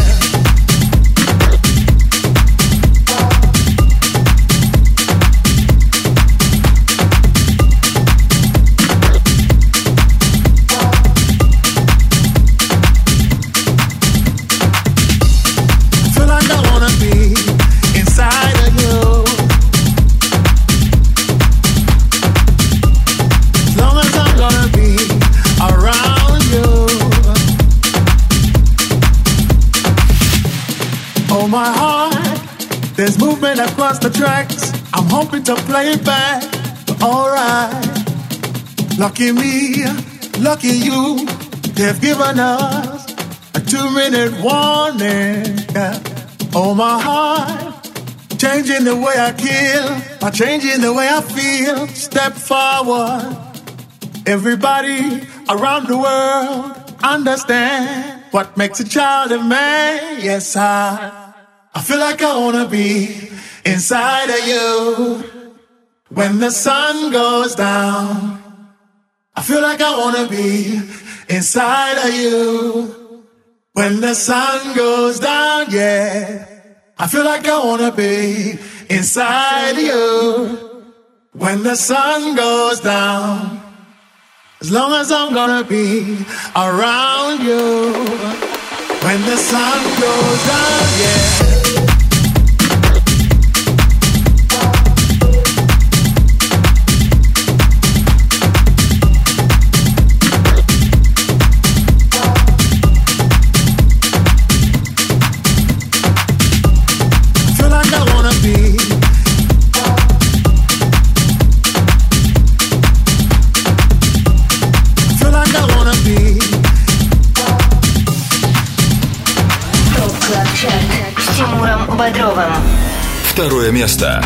My heart, there's movement across the tracks. I'm hoping to play it back, but alright. Lucky me, lucky you, they've given us a 2-minute warning. Oh, my heart, changing the way I kill, by changing the way I feel. Step forward, everybody around the world understand what makes a child a man. Yes, I feel like I wanna be inside of you when the sun goes down. I feel like I wanna be inside of you when the sun goes down, yeah. I feel like I wanna be inside of you when the sun goes down. As long as I'm gonna be around you when the sun goes down, yeah. Бодровым. Второе место.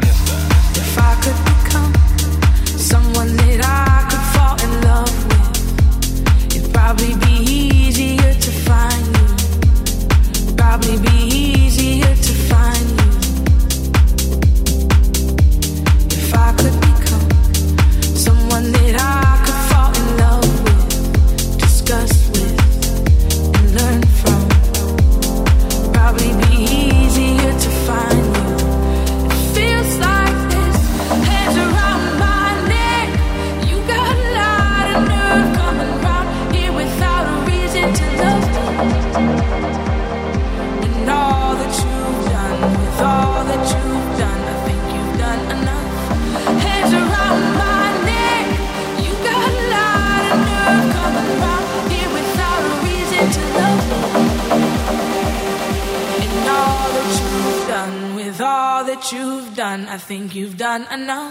You've done, I think you've done enough.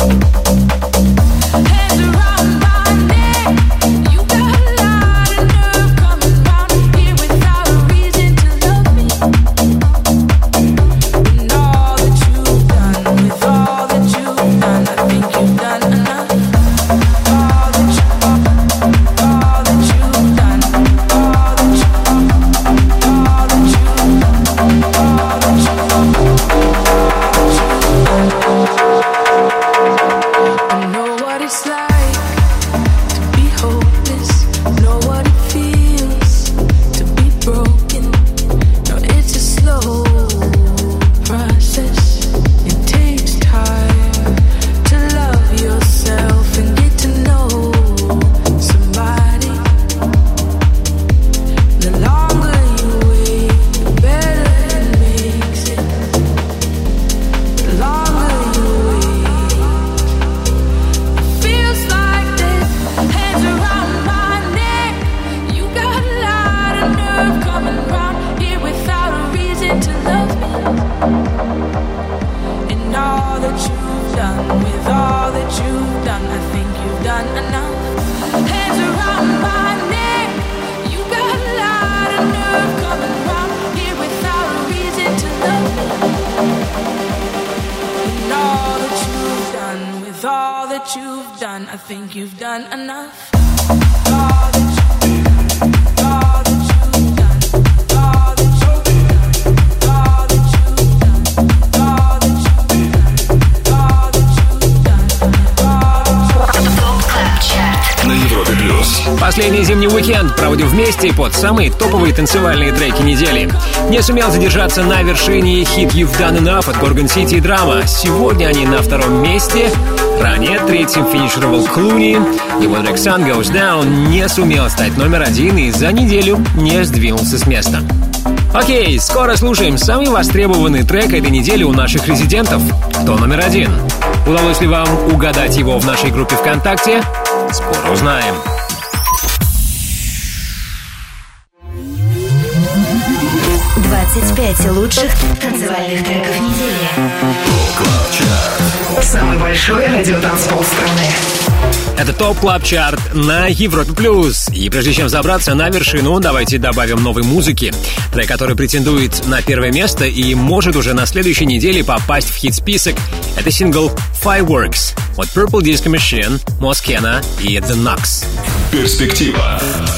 Hands around my neck, you got a lot of nerve. And all that you've done, with all that you've done, I think you've done enough. Hands around my neck, you got a lot of nerve coming round here without a reason to love. And all that you've done, with all that you've done, I think you've done enough. All that Последний зимний уикенд проводим вместе под самые топовые танцевальные треки недели. Не сумел задержаться на вершине хит You've Done Enough от Gorgon City и Drama. Сегодня они на втором месте. Ранее третьим финишировал Клуни. Его трек Sun Goes Down не сумел стать номер один и за неделю не сдвинулся с места. Окей, скоро слушаем самый востребованный трек этой недели у наших резидентов. Кто номер один? Удалось ли вам угадать его в нашей группе ВКонтакте? Скоро узнаем. 25 лучших танцевальных треков недели. Самый большой радиотанцпол страны. Это ТОП Клаб Чарт на Европе Плюс. И прежде чем забраться на вершину, давайте добавим новой музыки. Трек, который претендует на первое место и может уже на следующей неделе попасть в хит-список. Это сингл Fireworks от Purple Disco Machine, Moskena и The Knocks. Перспектива.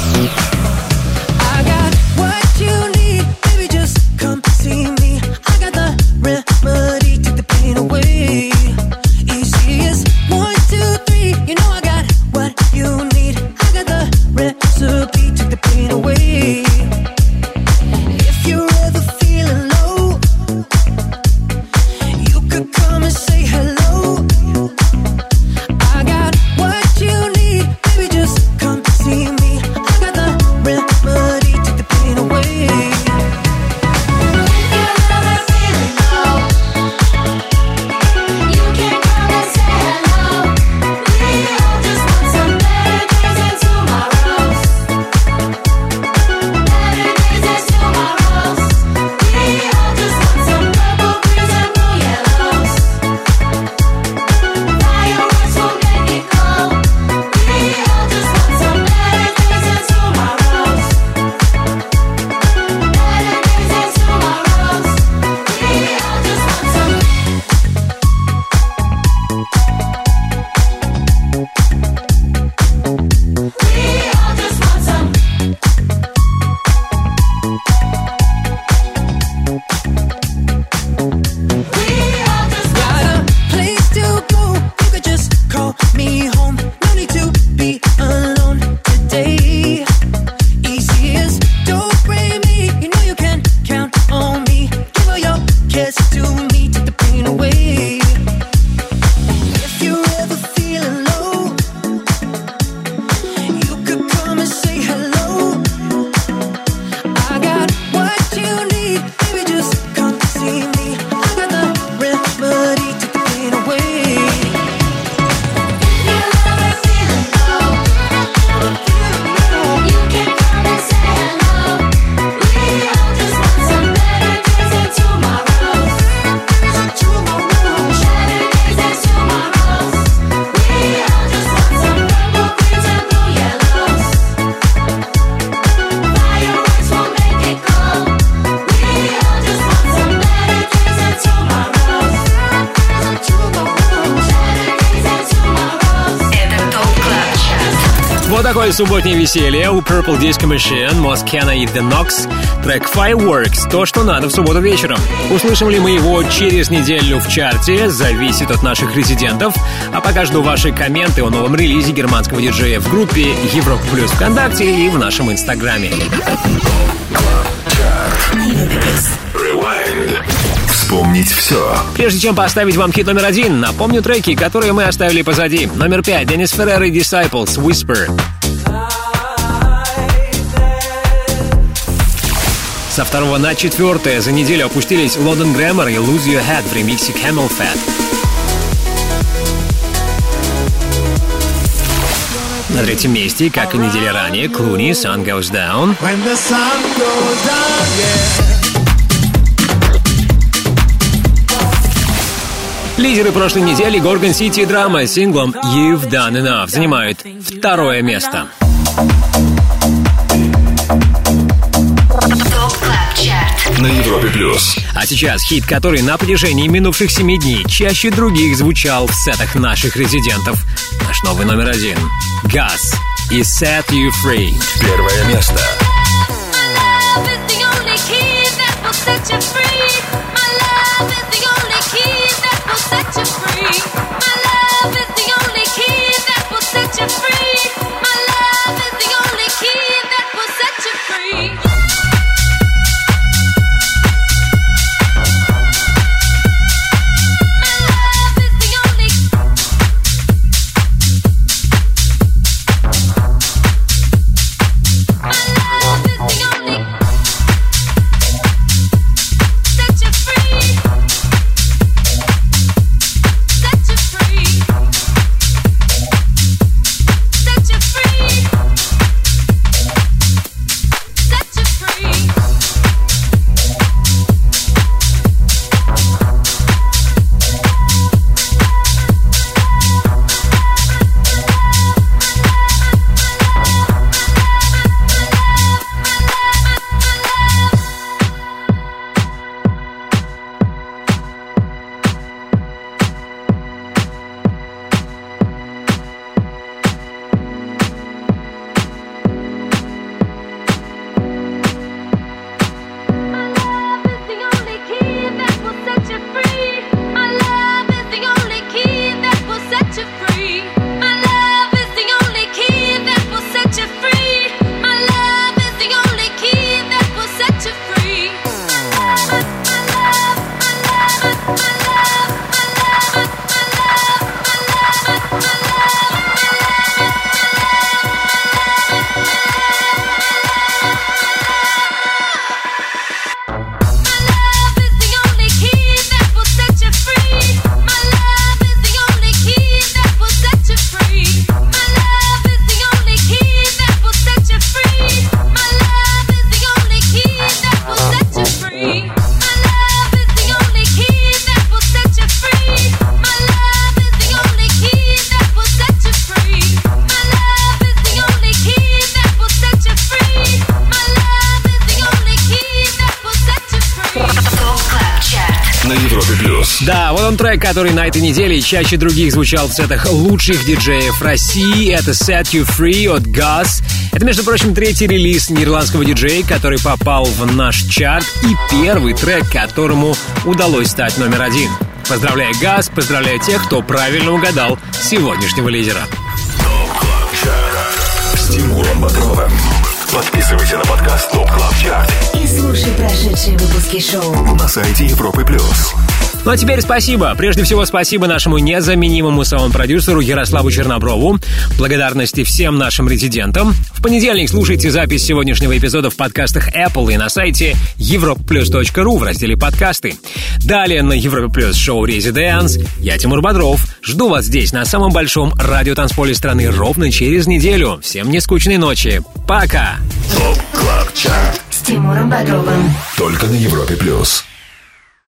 Такое субботнее веселье у Purple Disco Machine, Moskena и The Knocks. Трек Fireworks — то, что надо в субботу вечером. Услышим ли мы его через неделю в чарте, зависит от наших резидентов. А пока жду ваши комменты о новом релизе германского диджея в группе Европа Плюс ВКонтакте и в нашем Инстаграме. Вспомнить все. Прежде чем поставить вам хит номер один, напомню треки, которые мы оставили позади. Номер 5 — Деннис Феррер и Disciples, Whisper. Со 2 на 4 за неделю опустились London Grammar и Lose Your Head в ремиксе Camel Fat. На 3 месте, как и неделю ранее, Клуни, Sun Goes Down. Лидеры прошлой недели Gorgon City и Drama с синглом You've Done Enough занимают второе место. На Европе плюс. А сейчас хит, который на протяжении минувших 7 дней чаще других звучал в сетах наших резидентов. Наш новый номер 1. Gus и Set You Free. Первое место. Да, вот он трек, который на этой неделе чаще других звучал в сетах лучших диджеев России. Это Set You Free от Gus. Это, между прочим, третий релиз нидерландского диджея, который попал в наш чарт, и первый трек, которому удалось стать номер 1. Поздравляю, Gus, поздравляю тех, кто правильно угадал сегодняшнего лидера. С Тимуром Бодровым. Подписывайся на подкаст Top Club Chart. И слушай прошедшие выпуски шоу на сайте Европы плюс. Ну а теперь спасибо. Прежде всего спасибо нашему незаменимому саунд-продюсеру Ярославу Черноброву. Благодарности всем нашим резидентам. В понедельник слушайте запись сегодняшнего эпизода в подкастах Apple и на сайте europaplus.ru в разделе «Подкасты». Далее на Европе Плюс шоу «Резиденс». Я Тимур Бодров. Жду вас здесь, на самом большом радиотанцполе страны, ровно через неделю. Всем нескучной ночи. Пока! Top Club Chart с Тимуром Бодровым. Только на Европе Плюс.